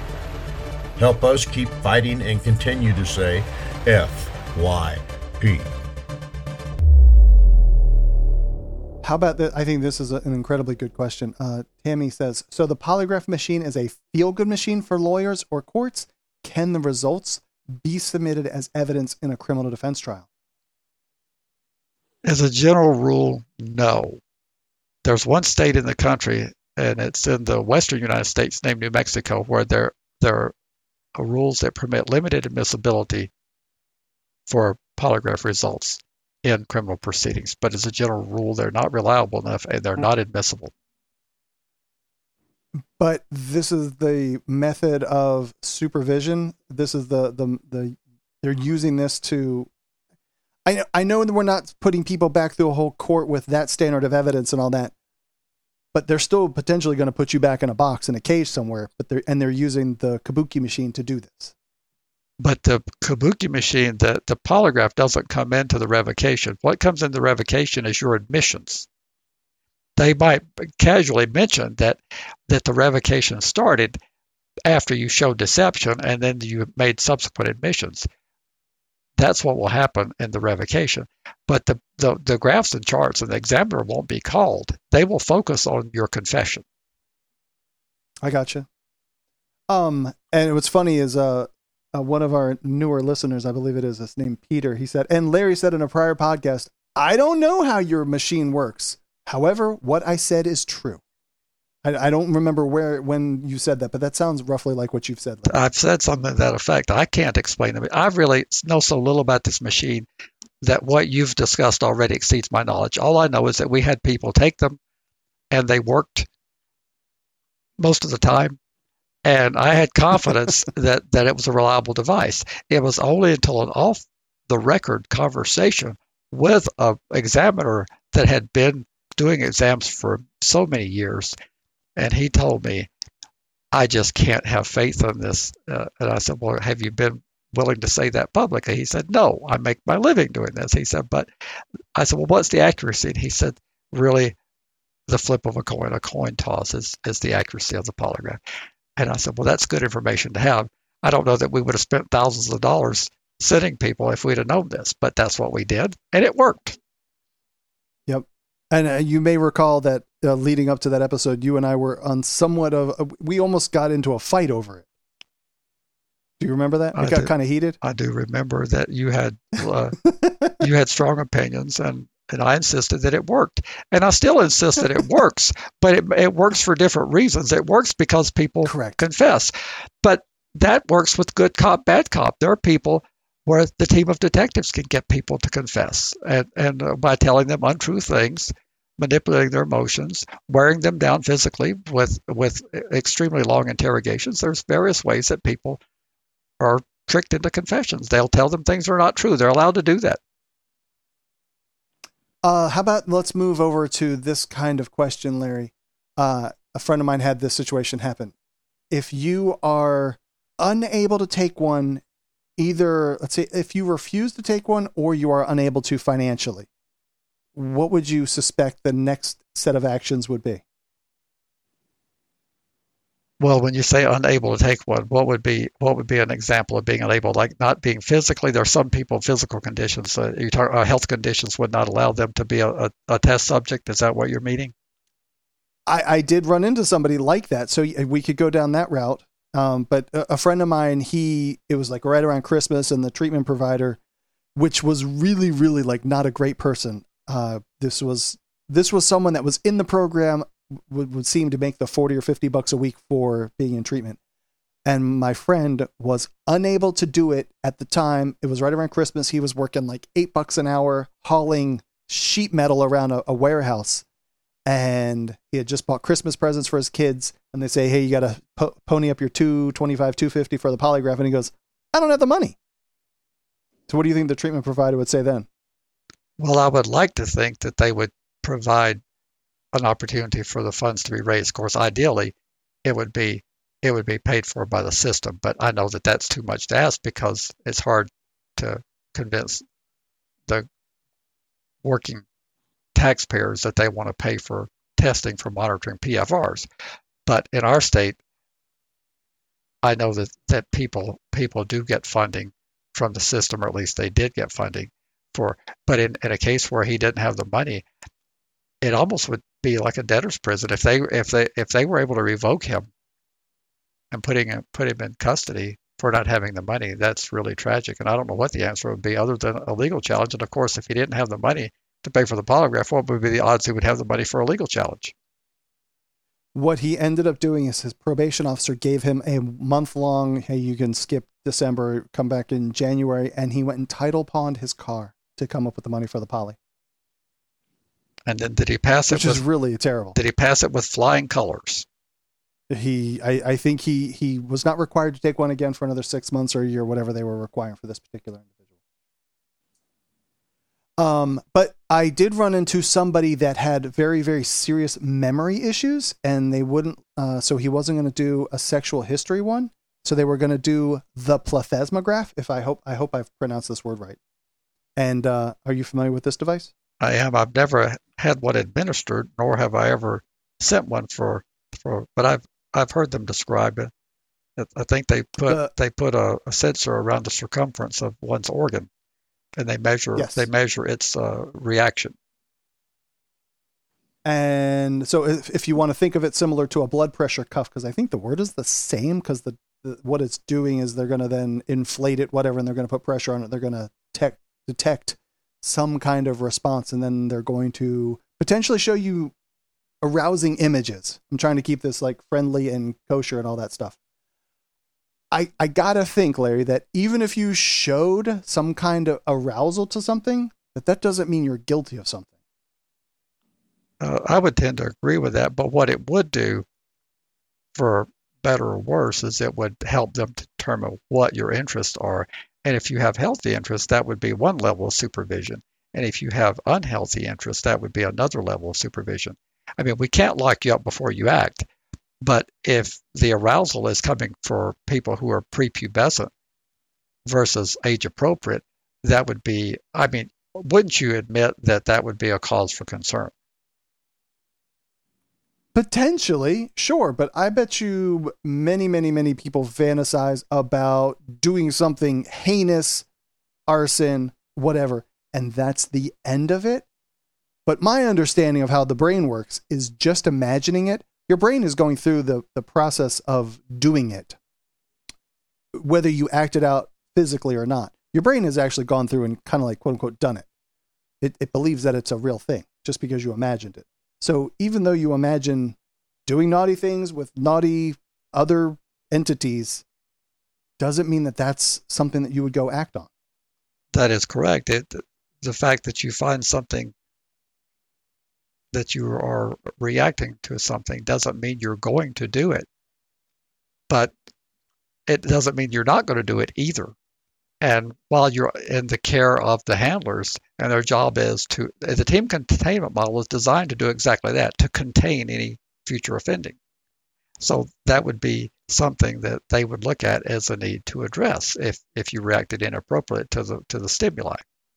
Help us keep fighting and continue to say F Y P. How about that? I think this is an incredibly good question. Uh, Tammy says, so the polygraph machine is a feel-good machine for lawyers or courts. Can the results be submitted as evidence in a criminal defense trial? As a general rule, no. There's one state in the country, and it's in the western United States named New Mexico, where there, there are rules that permit limited admissibility for polygraph results in criminal proceedings. But as a general rule, they're not reliable enough and they're not admissible. But this is the method of supervision. This is the, the, the, they're using this to, I know, I know that we're not putting people back through a whole court with that standard of evidence and all that, but they're still potentially going to put you back in a box in a cage somewhere, but they're, and they're using the kabuki machine to do this. But the kabuki machine, the, the polygraph doesn't come into the revocation. What comes into the revocation is your admissions. They might casually mention that that the revocation started after you showed deception and then you made subsequent admissions. That's what will happen in the revocation. But the, the, the graphs and charts and the examiner won't be called. They will focus on your confession. I gotcha. Um, and what's funny is uh, uh, one of our newer listeners, I believe it is, is named Peter. He said, and Larry said in a prior podcast, I don't know how your machine works. However, what I said is true. I, I don't remember where when you said that, but that sounds roughly like what you've said. Larry. I've said something to that effect. I can't explain it. I really know so little about this machine that what you've discussed already exceeds my knowledge. All I know is that we had people take them and they worked most of the time. And I had confidence that, that it was a reliable device. It was only until an off-the-record conversation with an examiner that had been doing exams for so many years, and he told me, I just can't have faith in this. Uh, and I said, well, have you been willing to say that publicly? He said, no, I make my living doing this. He said, but I said, well, what's the accuracy? And he said, really, the flip of a coin, a coin toss is, is the accuracy of the polygraph. And I said, well, that's good information to have. I don't know that we would have spent thousands of dollars sending people if we'd have known this, but that's what we did, and it worked. Yep. And uh, you may recall that uh, leading up to that episode, you and I were on somewhat of, uh, we almost got into a fight over it. Do you remember that? It I got do, kind of heated. I do remember that you had uh, you had strong opinions, and, and I insisted that it worked. And I still insist that it works, but it, it works for different reasons. It works because people Correct. confess. But that works with good cop, bad cop. There are people where the team of detectives can get people to confess, and, and uh, by telling them untrue things, manipulating their emotions, wearing them down physically with with extremely long interrogations. There's various ways that people are tricked into confessions. They'll tell them things are not true. They're allowed to do that. Uh, how about let's move over to this kind of question, Larry. Uh, a friend of mine had this situation happen. If you are unable to take one, either, let's say, if you refuse to take one or you are unable to financially, what would you suspect the next set of actions would be? Well, when you say unable to take one, what would be what would be an example of being unable? Like not being physically. There are some people, physical conditions, uh, you talk, uh, health conditions would not allow them to be a, a, a test subject. Is that what you're meaning? I, I did run into somebody like that, so we could go down that route. Um, but a, a friend of mine, he it was like right around Christmas, and the treatment provider, which was really, really like not a great person. Uh, this was this was someone that was in the program. Would, would seem to make the forty or fifty bucks a week for being in treatment. And my friend was unable to do it at the time. It was right around Christmas. He was working like eight bucks an hour, hauling sheet metal around a, a warehouse. And he had just bought Christmas presents for his kids. And they say, hey, you got to po- pony up your two twenty-five, two fifty for the polygraph. And he goes, I don't have the money. So what do you think the treatment provider would say then? Well, I would like to think that they would provide an opportunity for the funds to be raised. Of course, ideally, it would be it would be paid for by the system. But I know that that's too much to ask because it's hard to convince the working taxpayers that they want to pay for testing for monitoring P F Rs. But in our state, I know that, that people people do get funding from the system, or at least they did get funding for. But in, in a case where he didn't have the money, it almost would be like a debtor's prison if they if they if they were able to revoke him and putting him put him in custody for not having the money. That's really tragic, and I don't know what the answer would be other than a legal challenge. And of course, if he didn't have the money to pay for the polygraph, what would be the odds he would have the money for a legal challenge? What he ended up doing is his probation officer gave him a month long, hey, you can skip December, come back in January, and he went and title pawned his car to come up with the money for the poly. And then did he pass it? Which with, is really terrible. Did he pass it with flying colors? He, I, I think he, he was not required to take one again for another six months or a year, whatever they were requiring for this particular individual. Um, but I did run into somebody that had very, very serious memory issues, and they wouldn't. Uh, so he wasn't going to do a sexual history one. So they were going to do the plethysmograph. If I hope I hope I've pronounced this word right. And uh, are you familiar with this device? I am. I've never had one administered, nor have I ever sent one for for. But I've I've heard them describe it. I think they put The- they put a, a sensor around the circumference of one's organ, and they measure Yes. they measure its uh, reaction. And so if, if you want to think of it similar to a blood pressure cuff, because I think the word is the same, because the, the what it's doing is they're going to then inflate it, whatever, and they're going to put pressure on it. They're going to tech, detect some kind of response, and then they're going to potentially show you arousing images. I'm trying to keep this like friendly and kosher and all that stuff. I, I gotta think, Larry, that even if you showed some kind of arousal to something, that that doesn't mean you're guilty of something. Uh, I would tend to agree with that, but what it would do, for better or worse, is it would help them determine what your interests are. And if you have healthy interests, that would be one level of supervision. And if you have unhealthy interests, that would be another level of supervision. I mean, we can't lock you up before you act, but if the arousal is coming for people who are prepubescent versus age appropriate, that would be, I mean, wouldn't you admit that that would be a cause for concern? Potentially, sure, but I bet you many, many, many people fantasize about doing something heinous, arson, whatever, and that's the end of it. But my understanding of how the brain works is just imagining it. Your brain is going through the, the process of doing it, whether you act it out physically or not. Your brain has actually gone through and kind of like, quote unquote, done it. It, it believes that it's a real thing just because you imagined it. So even though you imagine doing naughty things with naughty other entities, doesn't mean that that's something that you would go act on. That is correct. It, the fact that you find something, that you are reacting to something, doesn't mean you're going to do it. But it doesn't mean you're not going to do it either. And while you're in the care of the handlers, and their job is to, the team containment model is designed to do exactly that, to contain any future offending. So that would be something that they would look at as a need to address if, if you reacted inappropriate to the to the stimuli.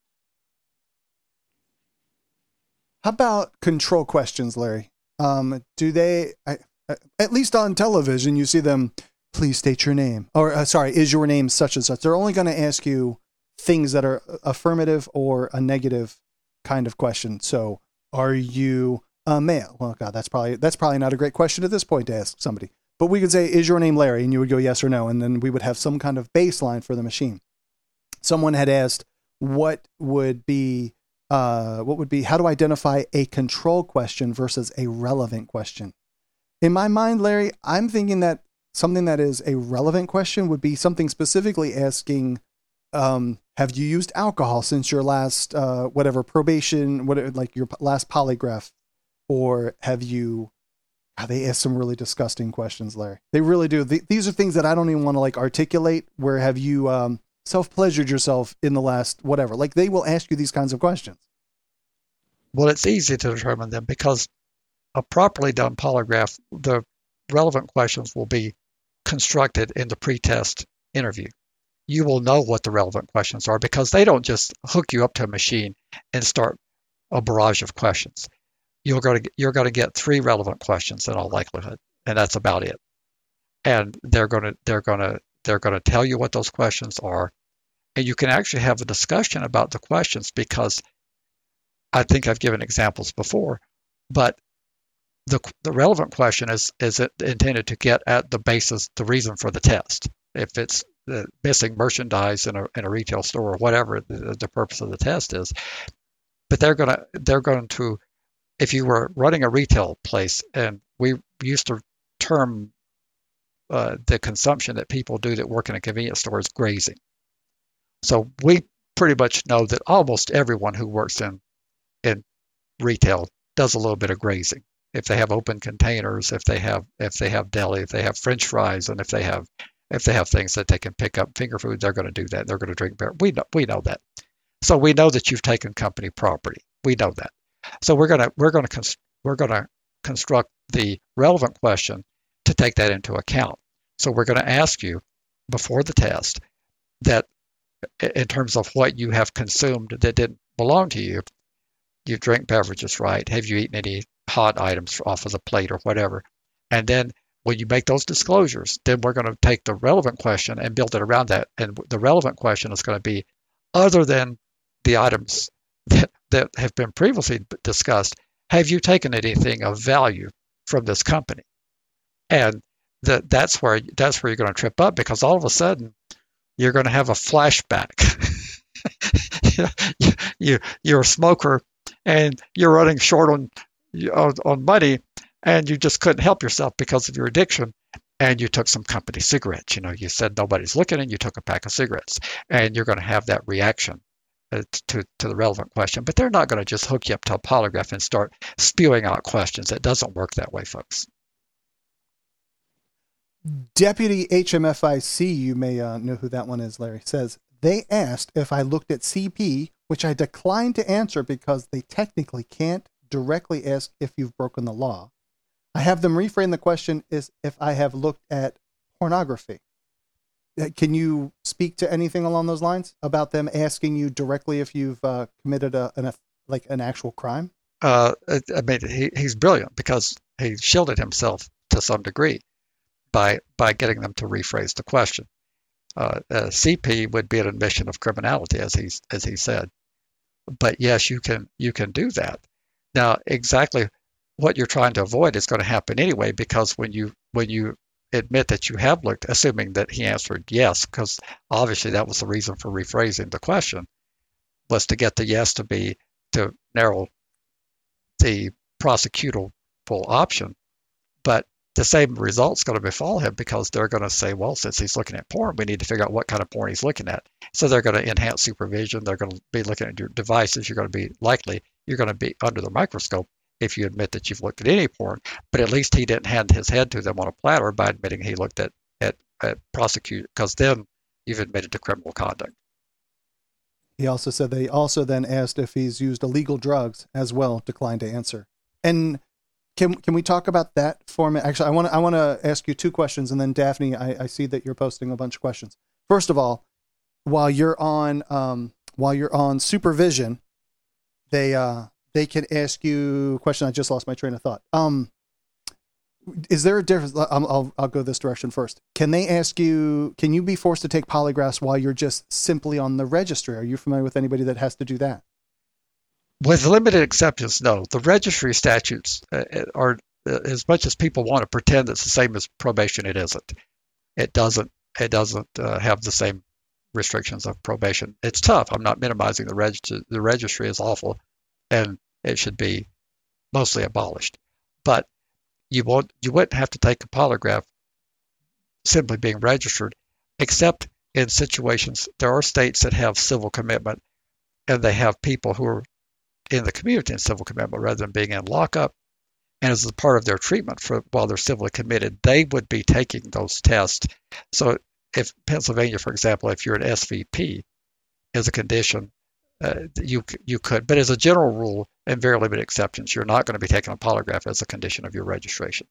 How about control questions, Larry? Um, do they, I, at least on television, you see them, please state your name, or uh, sorry, is your name such and such? They're only going to ask you things that are affirmative or a negative kind of question. So, are you a male? Well, God, that's probably that's probably not a great question at this point to ask somebody. But we could say, is your name Larry? And you would go yes or no, and then we would have some kind of baseline for the machine. Someone had asked, what would be uh, what would be how to identify a control question versus a relevant question? In my mind, Larry, I'm thinking that something that is a relevant question would be something specifically asking, um, have you used alcohol since your last, uh, whatever, probation, what, like your last polygraph? Or have you, oh, they ask some really disgusting questions, Larry. They really do. Th- these are things that I don't even want to like articulate. Where have you um, self-pleasured yourself in the last, whatever? Like they will ask you these kinds of questions. Well, it's easy to determine them because a properly done polygraph, the relevant questions will be constructed in the pre-test interview. You will know what the relevant questions are because they don't just hook you up to a machine and start a barrage of questions. You're going to you're going to get three relevant questions in all likelihood, and that's about it. And they're going to they're going to they're going to tell you what those questions are, and you can actually have a discussion about the questions because I think I've given examples before, but The, the relevant question is is it intended to get at the basis, the reason for the test. If it's the missing merchandise in a in a retail store or whatever the, the purpose of the test is, but they're gonna they're going to, if you were running a retail place, and we used to term uh, the consumption that people do that work in a convenience store as grazing. So we pretty much know that almost everyone who works in in retail does a little bit of grazing. If they have open containers, if they have if they have deli, if they have French fries, and if they have if they have things that they can pick up, finger food, they're going to do that. They're going to drink beer. We know we know that. So we know that you've taken company property. We know that. So we're gonna we're gonna cons- we're gonna construct the relevant question to take that into account. So we're going to ask you, before the test that in terms of what you have consumed that didn't belong to you, you drink beverages, right? Have you eaten any hot items off of the plate or whatever? And then when you make those disclosures, then we're going to take the relevant question and build it around that. And the relevant question is going to be, other than the items that, that have been previously discussed, have you taken anything of value from this company? And that that's where that's where you're going to trip up, because all of a sudden you're going to have a flashback. you, you you're a smoker and you're running short on, on on money, and you just couldn't help yourself because of your addiction, and you took some company cigarettes. You know, you said nobody's looking, and you took a pack of cigarettes, and you're going to have that reaction uh, to to the relevant question. But they're not going to just hook you up to a polygraph and start spewing out questions. It doesn't work that way, folks. Deputy H M F I C, you may uh, know who that one is, Larry, says, they asked if I looked at C P, which I declined to answer because they technically can't directly ask if you've broken the law. I have them reframe the question as if I have looked at pornography. Can you speak to anything along those lines about them asking you directly if you've uh, committed a, an, a like an actual crime? Uh, I mean, he, he's brilliant because he shielded himself to some degree by by getting them to rephrase the question. Uh, uh, C P would be an admission of criminality, as he as he said. But yes, you can you can do that. Now, exactly what you're trying to avoid is going to happen anyway, because when you when you admit that you have looked, assuming that he answered yes, because obviously that was the reason for rephrasing the question, was to get the yes to be to narrow the prosecutable option. But the same result's going to befall him, because they're going to say, well, since he's looking at porn, we need to figure out what kind of porn he's looking at. So they're going to enhance supervision. They're going to be looking at your devices. You're going to be likely, you're going to be under the microscope if you admit that you've looked at any porn. But at least he didn't hand his head to them on a platter by admitting he looked at, at, at prosecute, because then you've admitted to criminal conduct. He also said they also then asked if he's used illegal drugs as well, declined to answer. And Can can we talk about that format? Actually, I want to I want to ask you two questions, and then Daphne, I, I see that you're posting a bunch of questions. First of all, while you're on um, while you're on supervision, they uh, they can ask you a question. I just lost my train of thought. Um, is there a difference? I'll, I'll I'll go this direction first. Can they ask you? Can you be forced to take polygraphs while you're just simply on the registry? Are you familiar with anybody that has to do that? With limited exceptions, no. The registry statutes are, as much as people want to pretend it's the same as probation, it isn't. It doesn't. It doesn't uh, have the same restrictions of probation. It's tough. I'm not minimizing the registry. The registry is awful, and it should be mostly abolished. But you won't. You wouldn't have to take a polygraph simply being registered, except in situations. There are states that have civil commitment, and they have people who are in the community in civil commitment rather than being in lockup. And as a part of their treatment for while they're civilly committed, they would be taking those tests. So if Pennsylvania, for example, if you're an S V P as a condition, uh, you you could. But as a general rule, and very limited exceptions, you're not going to be taking a polygraph as a condition of your registration.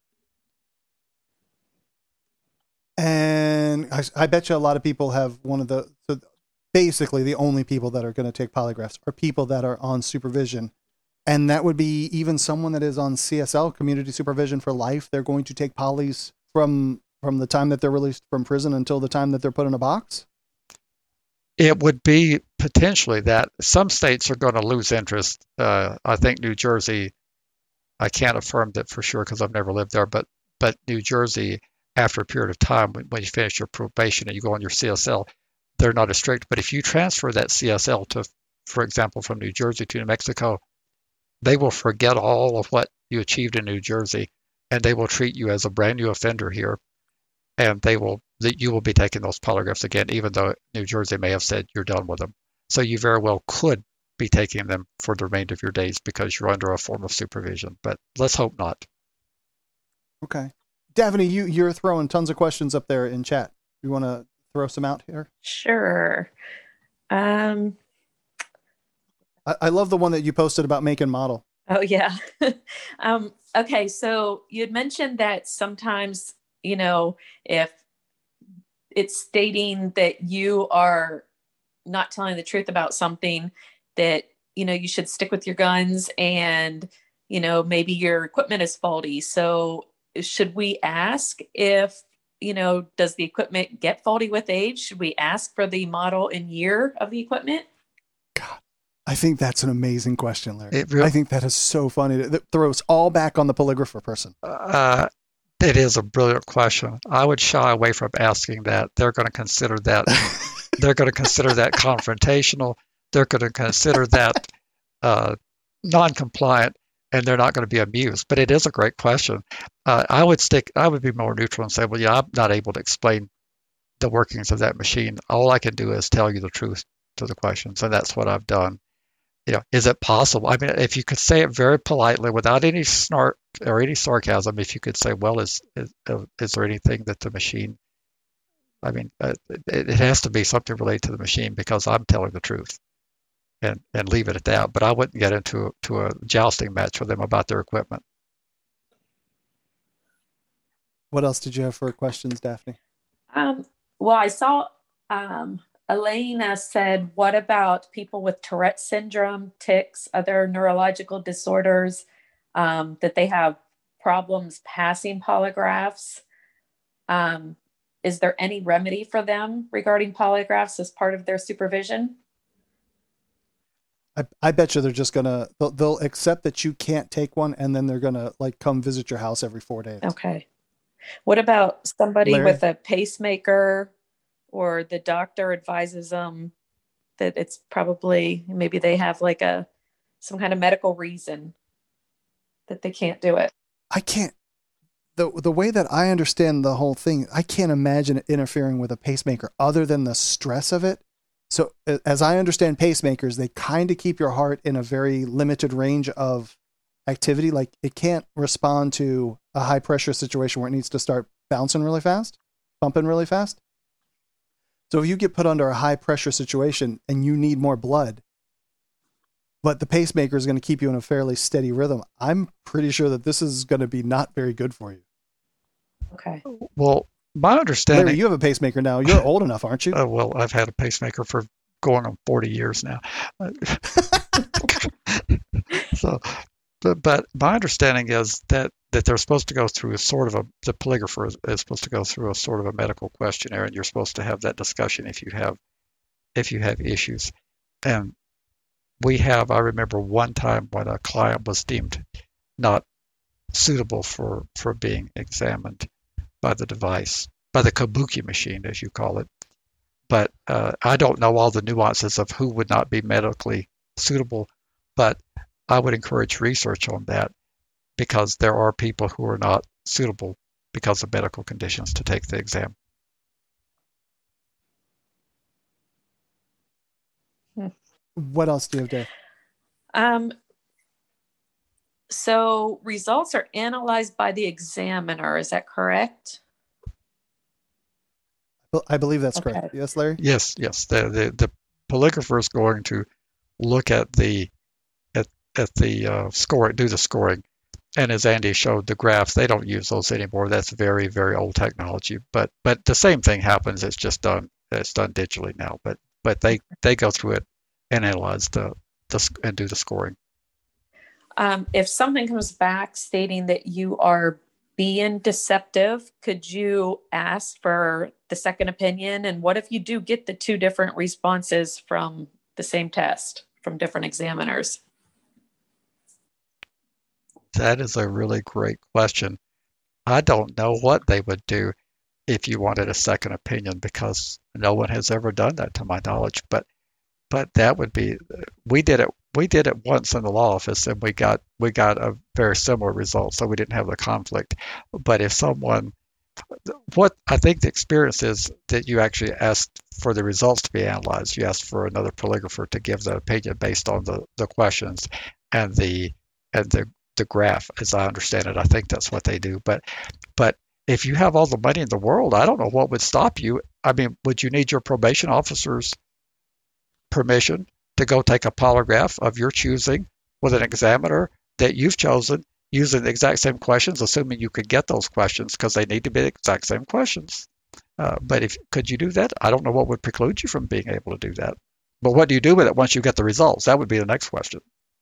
And I, I bet you a lot of people have one of the... So basically, the only people that are going to take polygraphs are people that are on supervision. And that would be even someone that is on C S L, community supervision for life. They're going to take polys from from the time that they're released from prison until the time that they're put in a box? It would be potentially that. Some states are going to lose interest. Uh, I think New Jersey, I can't affirm that for sure because I've never lived there, but but New Jersey, after a period of time, when, when you finish your probation and you go on your C S L, they're not as strict. But if you transfer that C S L to, for example, from New Jersey to New Mexico, they will forget all of what you achieved in New Jersey, and they will treat you as a brand new offender here, and they will that you will be taking those polygraphs again, even though New Jersey may have said you're done with them. So you very well could be taking them for the remainder of your days because you're under a form of supervision, but let's hope not. Okay. Daphne, you, you're throwing tons of questions up there in chat. You want to throw some out here? Sure. Um, I, I love the one that you posted about make and model. Oh, yeah. um, okay. So you had mentioned that sometimes, you know, if it's stating that you are not telling the truth about something, that, you know, you should stick with your guns, and, you know, maybe your equipment is faulty. So should we ask if, you know, does the equipment get faulty with age? Should we ask for the model and year of the equipment? God, I think that's an amazing question, Larry. It really, I think that is so funny. That throws all back on the polygrapher person. Uh, it is a brilliant question. I would shy away from asking that. They're going to consider that. They're going to consider that confrontational. They're going to consider that uh, non-compliant, and they're not going to be amused. But it is a great question. Uh, I would stick. I would be more neutral and say, well, yeah, I'm not able to explain the workings of that machine. All I can do is tell you the truth to the questions, and that's what I've done. You know, is it possible? I mean, if you could say it very politely, without any snark or any sarcasm, if you could say, well, is is, is there anything that the machine? I mean, uh, it, it has to be something related to the machine, because I'm telling the truth, and and leave it at that. But I wouldn't get into to a jousting match with them about their equipment. What else did you have for questions, Daphne? Um, well, I saw um, Elena said, what about people with Tourette syndrome, tics, other neurological disorders, um, that they have problems passing polygraphs? Um, is there any remedy for them regarding polygraphs as part of their supervision? I, I bet you they're just gonna they'll, they'll accept that you can't take one, and then they're gonna like come visit your house every four days. Okay. What about somebody Larry? with a pacemaker, or the doctor advises them that it's probably, maybe they have like a some kind of medical reason that they can't do it? I can't. The the way that I understand the whole thing, I can't imagine it interfering with a pacemaker other than the stress of it. So as I understand pacemakers, they kind of keep your heart in a very limited range of activity. Like it can't respond to a high pressure situation where it needs to start bouncing really fast, pumping really fast. So if you get put under a high pressure situation and you need more blood, but the pacemaker is going to keep you in a fairly steady rhythm, I'm pretty sure that this is going to be not very good for you. Okay. Well, my understanding. Larry, you have a pacemaker now. You're old enough, aren't you? Uh, well, I've had a pacemaker for going on forty years now. so, but, but my understanding is that, that they're supposed to go through a sort of a, the polygrapher is, is supposed to go through a sort of a medical questionnaire, and you're supposed to have that discussion if you have, if you have issues. And we have, I remember one time when a client was deemed not suitable for, for being examined by the device, by the kabuki machine, as you call it. But uh, I don't know all the nuances of who would not be medically suitable, but I would encourage research on that, because there are people who are not suitable because of medical conditions to take the exam. What else do you have, Dave? Um, so results are analyzed by the examiner. Is that correct? I believe that's Okay. correct. Yes, Larry? Yes, yes. The, the, the polygrapher is going to look at the at, at the uh, score, do the scoring. And as Andy showed, the graphs, they don't use those anymore. That's very, very old technology. But but the same thing happens. It's just done. It's done digitally now. But but they, they go through it and analyze the, the and do the scoring. Um, if something comes back stating that you are being deceptive, could you ask for the second opinion? And what if you do get the two different responses from the same test from different examiners? That is a really great question. I don't know what they would do if you wanted a second opinion, because no one has ever done that to my knowledge. But but that would be, we did it we did it once in the law office, and we got we got a very similar result, so we didn't have the conflict. But if someone, what I think the experience is that you actually asked for the results to be analyzed. You asked for another polygrapher to give the opinion based on the, the questions and the and the the graph, as I understand it. I think that's what they do. But but if you have all the money in the world, I don't know what would stop you. I mean, would you need your probation officer's permission to go take a polygraph of your choosing with an examiner that you've chosen using the exact same questions, assuming you could get those questions, because they need to be the exact same questions? Uh, but if could you do that? I don't know what would preclude you from being able to do that. But what do you do with it once you get the results? That would be the next question.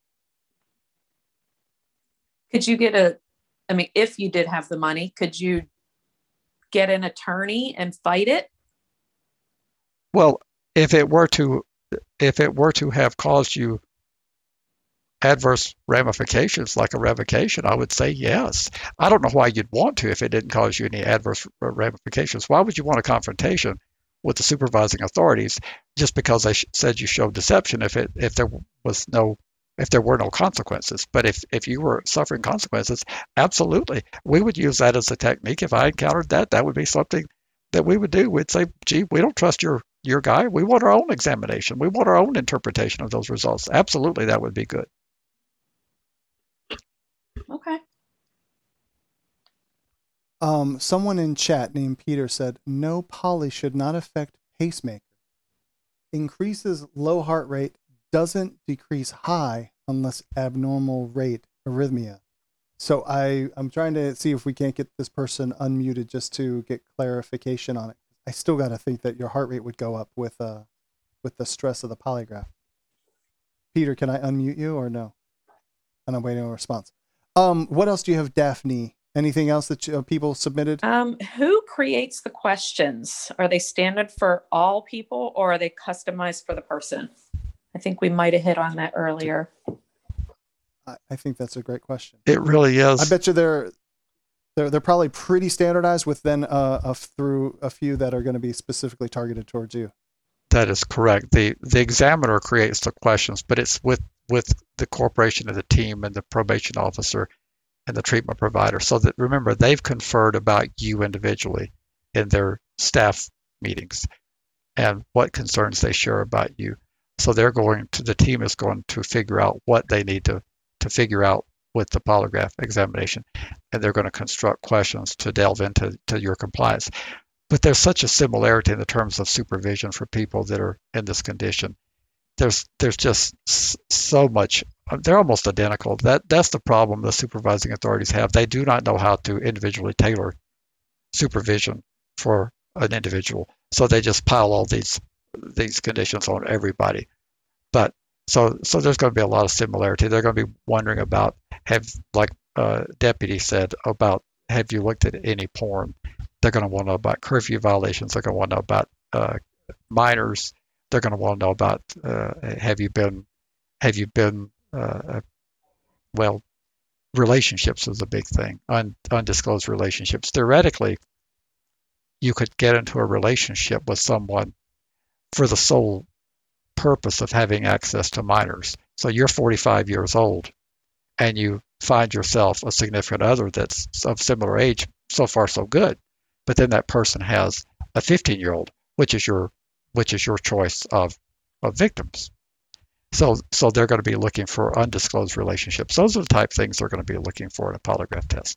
Could you get a, I mean, if you did have the money, could you get an attorney and fight it? Well, if it were to, if it were to have caused you adverse ramifications like a revocation, I would say yes. I don't know why you'd want to if it didn't cause you any adverse ramifications. Why would you want a confrontation with the supervising authorities just because they sh- said you showed deception if it if there was no if there were no consequences? But if if you were suffering consequences, absolutely, we would use that as a technique. If I encountered that, that would be something that we would do. We'd say, gee, we don't trust your your guy. We want our own examination. We want our own interpretation of those results. Absolutely, that would be good. Okay. Um, someone in chat named Peter said, no poly should not affect pacemaker. Increases low heart rate, doesn't decrease high unless abnormal rate arrhythmia. So I, I'm trying to see if we can't get this person unmuted just to get clarification on it. I still got to think that your heart rate would go up with, uh, with the stress of the polygraph. Peter, can I unmute you or no? And I'm waiting on a response. Um, what else do you have, Daphne? Anything else that you, uh, people submitted? Um, who creates the questions? Are they standard for all people or are they customized for the person? I think we might have hit on that earlier. I, I think that's a great question. It really is. I bet you they're they're they're probably pretty standardized with then uh, a, through a few that are going to be specifically targeted towards you. That is correct. The the examiner creates the questions, but it's with with the corporation and the team and the probation officer and the treatment provider. So that, remember, they've conferred about you individually in their staff meetings and what concerns they share about you. So they're going to, the team is going to figure out what they need to, to figure out with the polygraph examination. And they're going to construct questions to delve into to your compliance. But there's such a similarity in the terms of supervision for people that are in this condition. There's there's just so much. They're almost identical. That that's the problem the supervising authorities have. They do not know how to individually tailor supervision for an individual. So they just pile all these these conditions on everybody. But so so there's going to be a lot of similarity. They're going to be wondering about, have, like uh, Deputy said, about, have you looked at any porn? They're going to want to know about curfew violations. They're going to want to know about uh, minors. They're going to want to know about uh, have you been, have you been, uh, well, relationships is a big thing, Un- undisclosed relationships. Theoretically, you could get into a relationship with someone for the sole purpose of having access to minors. So you're forty-five years old and you find yourself a significant other that's of similar age. So far, so good. But then that person has a fifteen-year-old, which is your which is your choice of, of victims. So so they're going to be looking for undisclosed relationships. Those are the type of things they're going to be looking for in a polygraph test.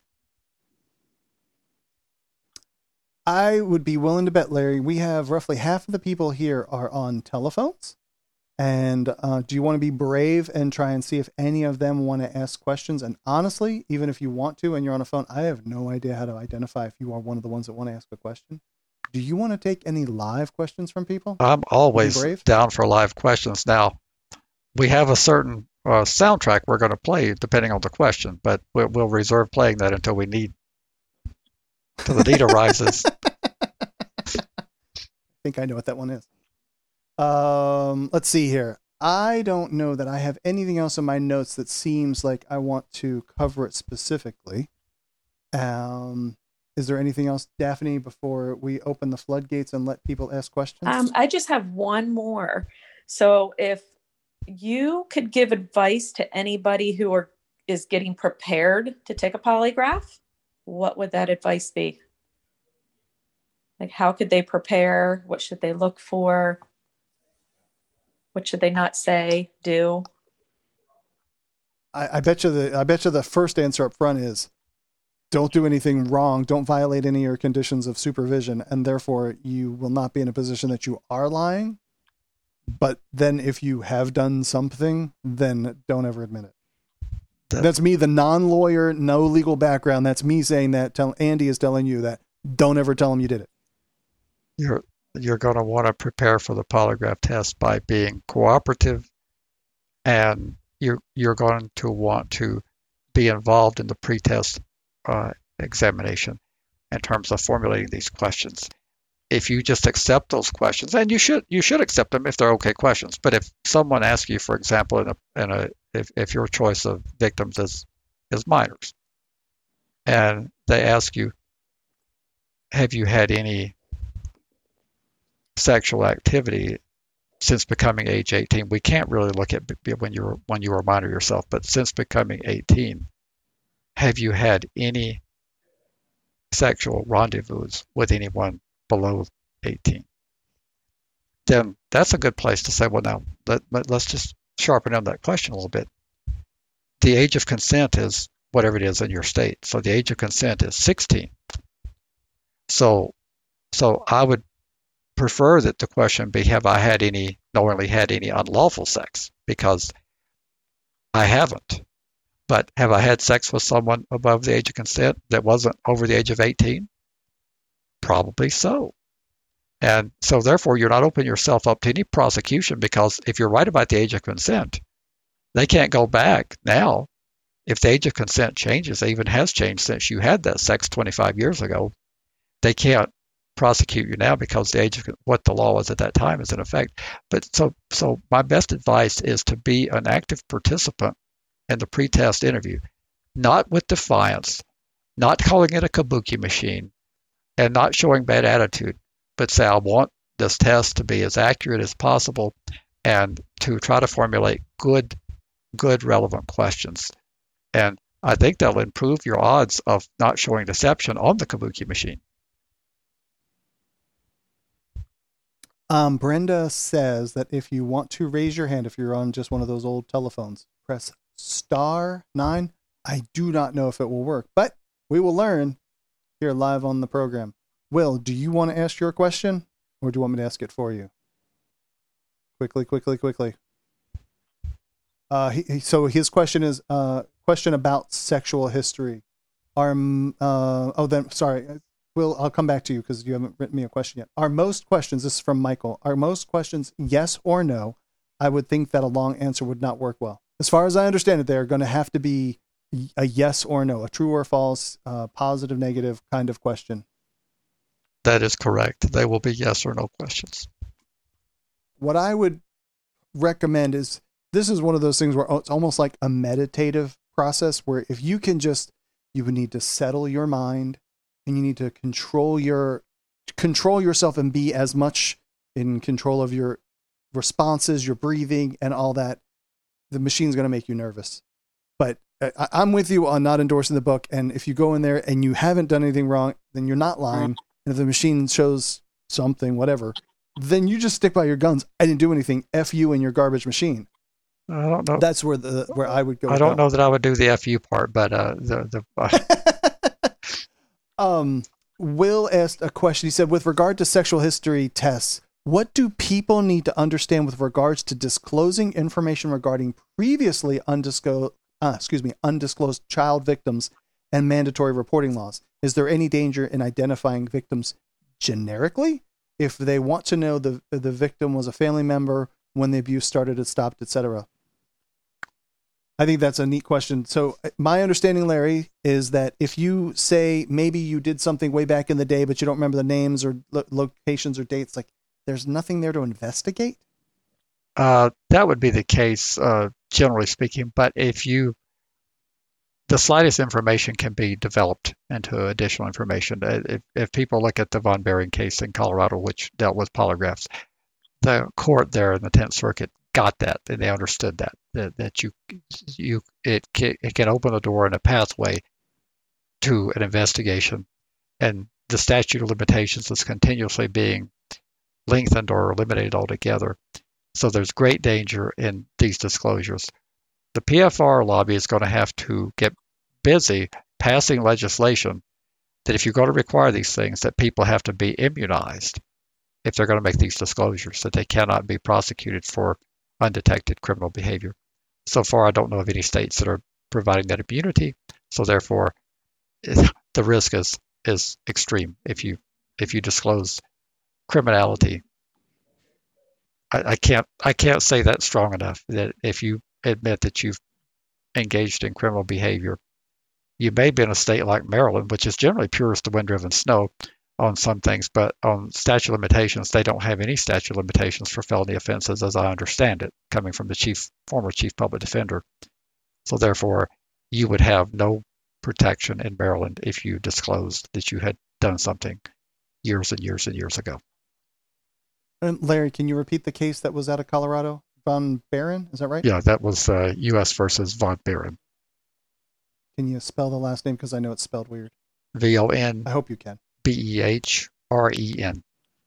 I would be willing to bet, Larry, we have roughly half of the people here are on telephones. And uh, do you want to be brave and try and see if any of them want to ask questions? And honestly, even if you want to and you're on a phone, I have no idea how to identify if you are one of the ones that want to ask a question. Do you want to take any live questions from people? I'm always down for live questions. Now, we have a certain uh, soundtrack we're going to play depending on the question, but we'll, we'll reserve playing that until we need, until the need arises. I think I know what that one is. Um, let's see here. I don't know that I have anything else in my notes that seems like I want to cover it specifically. Um, is there anything else, Daphne, before we open the floodgates and let people ask questions? Um, I just have one more. So if you could give advice to anybody who are, is getting prepared to take a polygraph, what would that advice be? Like, how could they prepare? What should they look for? What should they not say, do? I, I bet you the I bet you the first answer up front is, don't do anything wrong. Don't violate any of your conditions of supervision, and therefore you will not be in a position that you are lying. But then if you have done something, then don't ever admit it. That, That's me, the non-lawyer, no legal background. That's me saying that. Tell Andy is telling you that. Don't ever tell him you did it. you're you're going to want to prepare for the polygraph test by being cooperative, and you're you're going to want to be involved in the pretest uh, examination in terms of formulating these questions. If you just accept those questions, and you should you should accept them if they're okay questions. But if someone asks you, for example, in a in a if, if your choice of victims is is minors, and they ask you, have you had any sexual activity since becoming age eighteen? We can't really look at when you were when you were a minor yourself, but since becoming eighteen, have you had any sexual rendezvous with anyone below eighteen? Then that's a good place to say, well, now let, let, let's just sharpen up that question a little bit. The age of consent is whatever it is in your state. So the age of consent is sixteen. So, so I would prefer that the question be, have I had any, knowingly had any unlawful sex? Because I haven't. But have I had sex with someone above the age of consent that wasn't over the age of eighteen? Probably so. And so therefore, you're not opening yourself up to any prosecution, because if you're right about the age of consent, they can't go back now. If the age of consent changes, it even has changed since you had that sex twenty-five years ago, they can't prosecute you now because the age of what the law was at that time is in effect. But so, so my best advice is to be an active participant in the pretest interview, not with defiance, not calling it a kabuki machine, and not showing bad attitude, but say, I want this test to be as accurate as possible and to try to formulate good, good relevant questions. And I think that'll improve your odds of not showing deception on the kabuki machine. Um, Brenda says that if you want to raise your hand, if you're on just one of those old telephones, press star nine. I do not know if it will work, but we will learn here live on the program. Will, do you want to ask your question, or do you want me to ask it for you? Quickly, quickly, quickly. Uh, he, he, so his question is a uh, question about sexual history. Are uh, oh then sorry, Will, I'll come back to you because you haven't written me a question yet. Are most questions, this is from Michael, are most questions yes or no? I would think that a long answer would not work well. As far as I understand it, they're going to have to be a yes or no, a true or false, uh, positive, negative kind of question. That is correct. They will be yes or no questions. What I would recommend is, this is one of those things where it's almost like a meditative process, where if you can just, you would need to settle your mind and you need to control your, control yourself and be as much in control of your responses, your breathing and all that. The machine's going to make you nervous. But I, I'm with you on not endorsing the book. And if you go in there and you haven't done anything wrong, then you're not lying. And if the machine shows something, whatever, then you just stick by your guns. I didn't do anything. F you and your garbage machine. I don't know. That's where the where I would go. I don't know that I would do the F U part, but uh, the the. Uh... um, Will asked a question. He said, with regard to sexual history tests, what do people need to understand with regards to disclosing information regarding previously undisclosed, uh, excuse me, undisclosed child victims and mandatory reporting laws? Is there any danger in identifying victims generically? If they want to know the the victim was a family member, when the abuse started, it stopped, et cetera. I think that's a neat question. So my understanding, Larry, is that if you say maybe you did something way back in the day, but you don't remember the names or lo- locations or dates, like there's nothing there to investigate? Uh, that would be the case, uh, generally speaking. But if you, the slightest information can be developed into additional information. If, if people look at the Von Bering case in Colorado, which dealt with polygraphs, the court there in the Tenth Circuit got that, and they understood that that, that you you it can, it can open the door and a pathway to an investigation, and the statute of limitations is continuously being lengthened or eliminated altogether. So there's great danger in these disclosures. The P F R lobby is going to have to get busy passing legislation that if you're going to require these things, that people have to be immunized if they're going to make these disclosures, that they cannot be prosecuted for undetected criminal behavior. So far, I don't know of any states that are providing that immunity. So therefore, the risk is is extreme if you if you disclose criminality. I, I can't I can't say that strong enough that if you admit that you've engaged in criminal behavior, you may be in a state like Maryland, which is generally pure as the wind-driven snow on some things, but on statute of limitations, they don't have any statute of limitations for felony offenses, as I understand it, coming from the chief former chief public defender. So therefore, you would have no protection in Maryland if you disclosed that you had done something years and years and years ago. And Larry, can you repeat the case that was out of Colorado? Von Baron, is that right? Yeah, that was uh, U S versus Von Baron. Can you spell the last name? Because I know it's spelled weird. V O N I hope you can. B E H R E N.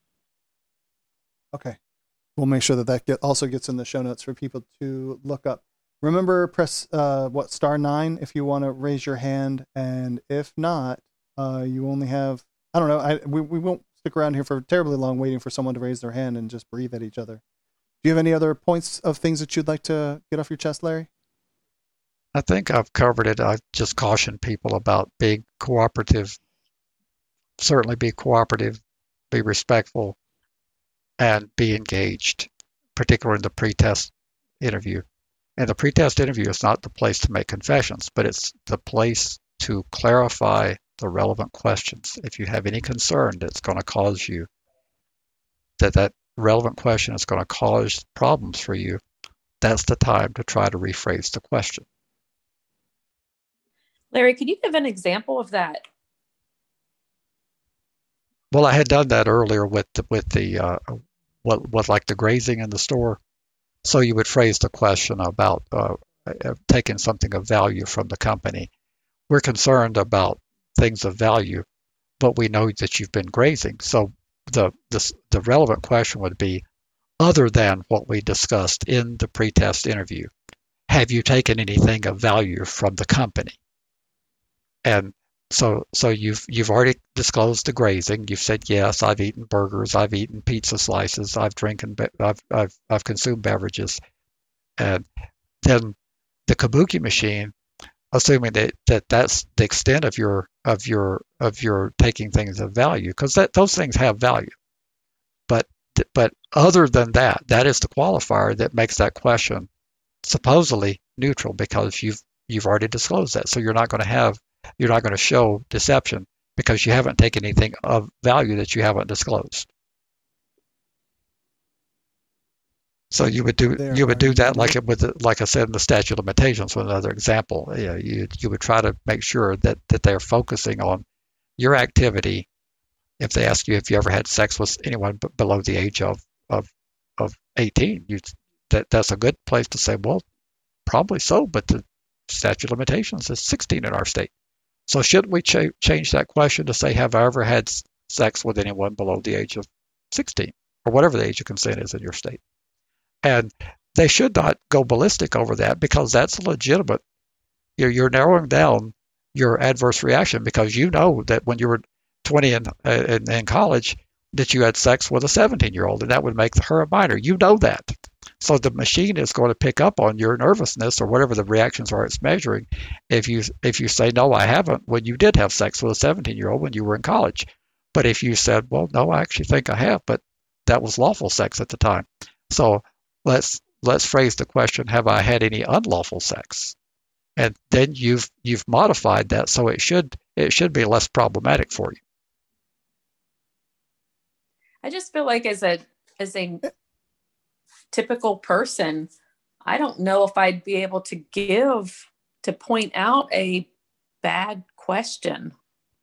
Okay. We'll make sure that that get, also gets in the show notes for people to look up. Remember, press, uh, what, star nine if you want to raise your hand. And if not, uh, you only have, I don't know, I, we, we won't stick around here for terribly long waiting for someone to raise their hand and just breathe at each other. Do you have any other points of things that you'd like to get off your chest, Larry? I think I've covered it. I just caution people about being cooperative. Certainly be cooperative, be respectful, and be engaged, particularly in the pre-test interview. And the pre-test interview is not the place to make confessions, but it's the place to clarify the relevant questions. If you have any concern that's going to cause you, that that relevant question is going to cause problems for you, that's the time to try to rephrase the question. Larry, could you give an example of that? Well, I had done that earlier with the, with the uh, what what like the grazing in the store. So you would phrase the question about uh, taking something of value from the company. We're concerned about things of value, but we know that you've been grazing. So the the, the relevant question would be, other than what we discussed in the pre-test interview, have you taken anything of value from the company? And so so you've you've already disclosed the grazing. You've said, yes, I've eaten burgers, I've eaten pizza slices, I've drinking, I've I've I've consumed beverages. And then the kabuki machine, assuming that, that that's the extent of your of your of your taking things of value, because that those things have value. But but other than that, that is the qualifier that makes that question supposedly neutral, because you've you've already disclosed that. So you're not going to have You're not going to show deception because you haven't taken anything of value that you haven't disclosed. So you would do there, you would do that like it with the, like I said in the statute of limitations with another example. You know, you you would try to make sure that that they're focusing on your activity. If they ask you if you ever had sex with anyone b- below the age of of of eighteen, you that that's a good place to say, well, probably so, but the statute of limitations is sixteen in our state. So shouldn't we ch- change that question to say, have I ever had s- sex with anyone below the age of sixteen, or whatever the age of consent is in your state? And they should not go ballistic over that, because that's legitimate. You're, you're narrowing down your adverse reaction because you know that when you were twenty in, uh, in, in college that you had sex with a seventeen-year-old, and that would make her a minor. You know that. So the machine is going to pick up on your nervousness or whatever the reactions are it's measuring. If you if you say, no, I haven't, when you did have sex with a seventeen-year-old when you were in college. But if you said, well, no, I actually think I have, but that was lawful sex at the time. So let's let's phrase the question, have I had any unlawful sex? And then you've you've modified that so it should it should be less problematic for you. I just feel like as a as a typical person, I don't know if I'd be able to give to point out a bad question.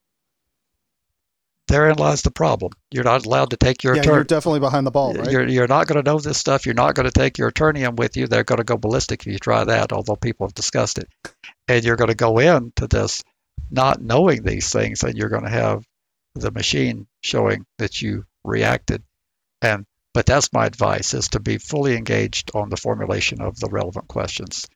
Therein lies the problem. You're not allowed to take your yeah, attorney. You're definitely behind the ball, right? You're, you're not going to know this stuff. You're not going to take your attorney in with you. They're going to go ballistic if you try that, although people have discussed it. And you're going to go into this not knowing these things, and you're going to have the machine showing that you reacted. And but that's my advice, is to be fully engaged on the formulation of the relevant questions.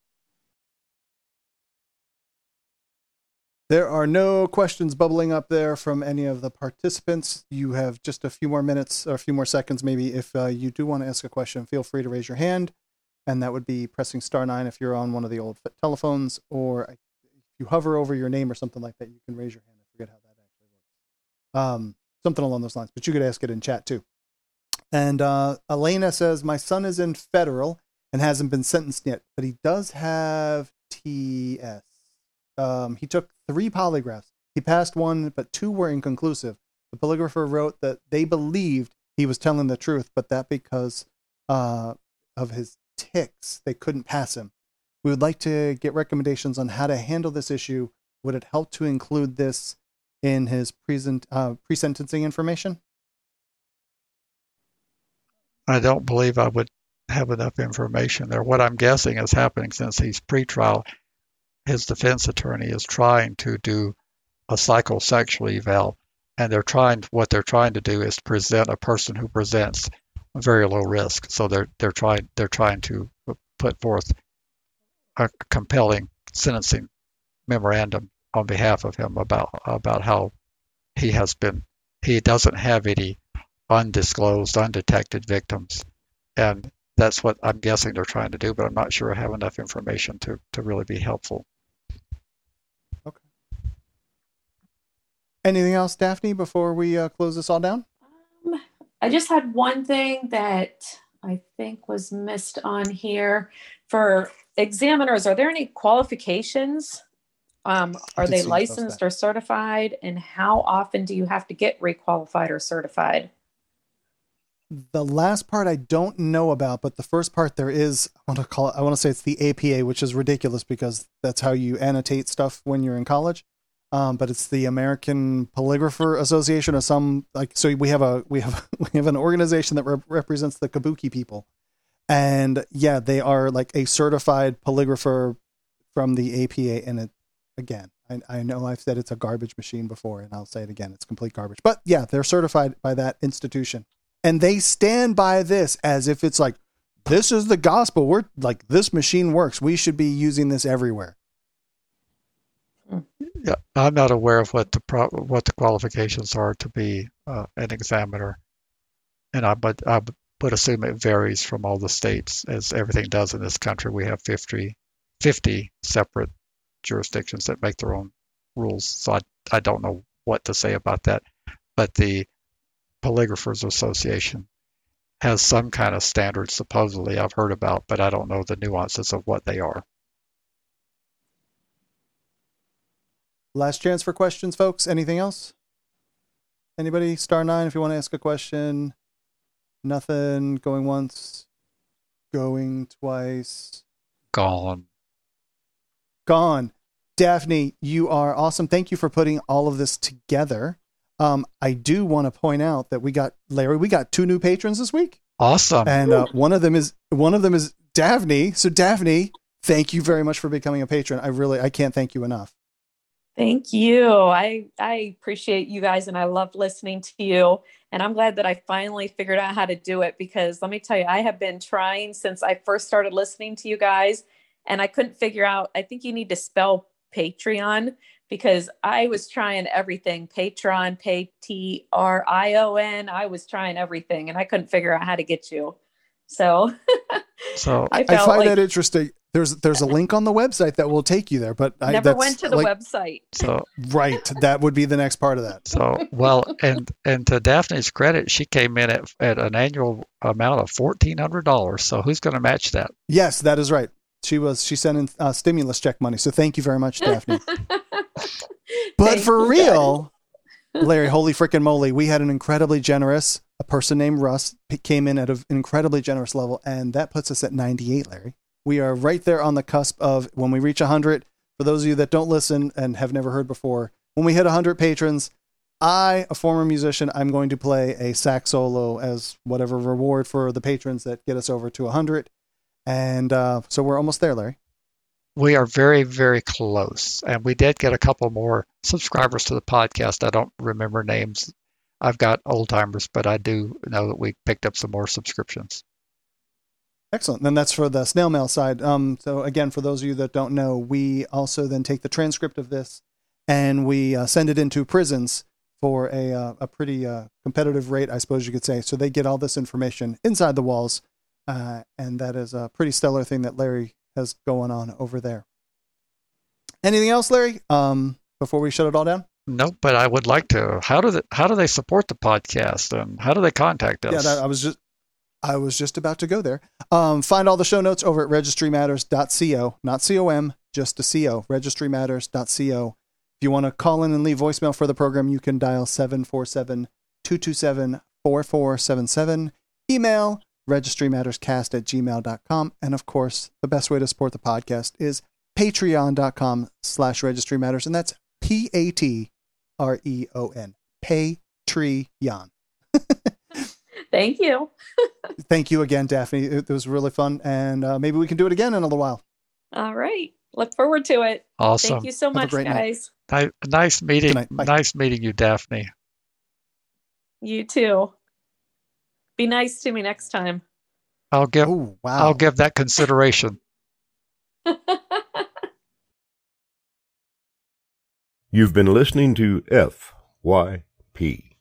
There are no questions bubbling up there from any of the participants. You have just a few more minutes or a few more seconds maybe. If uh, you do want to ask a question, feel free to raise your hand, and that would be pressing star nine if you're on one of the old telephones, or if you hover over your name or something like that, you can raise your hand. I forget how that actually works. Um, something along those lines. But you could ask it in chat too. And uh, Elena says, my son is in federal and hasn't been sentenced yet, but he does have T S. Um, he took three polygraphs. He passed one, but two were inconclusive. The polygrapher wrote that they believed he was telling the truth, but that because uh, of his tics, they couldn't pass him. We would like to get recommendations on how to handle this issue. Would it help to include this in his present uh, pre-sentencing information? I don't believe I would have enough information there. What I'm guessing is happening since he's pretrial, his defense attorney is trying to do a psychosexual eval, and they're trying, what they're trying to do is present a person who presents a very low risk. So they're they're trying they're trying to put forth a compelling sentencing memorandum on behalf of him about about how he has been he doesn't have any undisclosed, undetected victims, and that's what I'm guessing they're trying to do. But I'm not sure I have enough information to to really be helpful. Okay. Anything else, Daphne, before we uh, close this all down? Um, I just had one thing that I think was missed on here. For examiners, are there any qualifications? Um, are they licensed or certified? And how often do you have to get requalified or certified? The last part I don't know about, but the first part there is, I want to call it, I want to say it's the A P A, which is ridiculous because that's how you annotate stuff when you're in college. Um, but it's the American Polygrapher Association or some, like, so we have a, we have, we have an organization that rep- represents the Kabuki people. And yeah, they are like a certified polygrapher from the A P A. And it, again, I, I know I've said it's a garbage machine before, and I'll say it again. It's complete garbage, but yeah, they're certified by that institution. And they stand by this as if it's like, this is the gospel. We're like, this machine works. We should be using this everywhere. Yeah, I'm not aware of what the pro- what the qualifications are to be uh, an examiner, and I but I would assume it varies from all the states, as everything does in this country. We have fifty, fifty separate jurisdictions that make their own rules, so I I don't know what to say about that, but the Polygraphers Association has some kind of standards supposedly I've heard about, but I don't know the nuances of what they are. Last chance for questions, folks. Anything else? Anybody? Star nine if you want to ask a question. Nothing. Going once. Going twice. Gone. Gone. Daphne, you are awesome. Thank you for putting all of this together. Um, I do want to point out that we got Larry. We got two new patrons this week. Awesome. And uh, one of them is one of them is Daphne. So Daphne, thank you very much for becoming a patron. I really I can't thank you enough. Thank you. I I appreciate you guys, and I love listening to you. And I'm glad that I finally figured out how to do it, because let me tell you, I have been trying since I first started listening to you guys, and I couldn't figure out. I think you need to spell Patreon, because I was trying everything. Patreon, P T R I O N. I was trying everything, and I couldn't figure out how to get you. So, so I, I find like, that interesting. There's there's a link on the website that will take you there, but I never went to the like, website. So right, that would be the next part of that. So well, and and to Daphne's credit, she came in at at an annual amount of fourteen hundred dollars. So who's going to match that? Yes, that is right. She was she sent in uh, stimulus check money. So thank you very much, Daphne. But for real, Larry, holy freaking moly, we had an incredibly generous. A person named Russ came in at an incredibly generous level, and that puts us at ninety-eight, Larry. We are right there on the cusp of when we reach one hundred. For those of you that don't listen and have never heard before, when we hit one hundred patrons, I, a former musician, I'm going to play a sax solo as whatever reward for the patrons that get us over to one hundred. And uh, so we're almost there, Larry. We are very, very close. And we did get a couple more subscribers to the podcast. I don't remember names. I've got old timers, but I do know that we picked up some more subscriptions. Excellent. Then that's for the snail mail side. Um, so again, for those of you that don't know, we also then take the transcript of this and we uh, send it into prisons for a uh, a pretty uh, competitive rate, I suppose you could say. So they get all this information inside the walls, uh, and that is a pretty stellar thing that Larry has going on over there. Anything else, Larry? Um, before we shut it all down? Nope, but I would like to. How do they, how do they support the podcast, and how do they contact us? Yeah, that, I was just I was just about to go there. Um, find all the show notes over at registry matters dot co, not C O M, just a co, registry matters dot co. If you want to call in and leave voicemail for the program, you can dial seven four seven, two two seven, four four seven seven. Email registrymatterscast at gmail dot com. And of course, the best way to support the podcast is patreon.com slash registry matters. And that's P A T R E O N. Patreon. Thank you. Thank you again, Daphne. It, it was really fun. And uh, maybe we can do it again in a little while. All right. Look forward to it. Awesome. Thank you so Have a much, great night. guys. Ni- Nice meeting. Good night. Bye. Nice meeting you, Daphne. You too. Be nice to me next time. I'll give Oh, wow. I'll give that consideration. You've been listening to F Y P.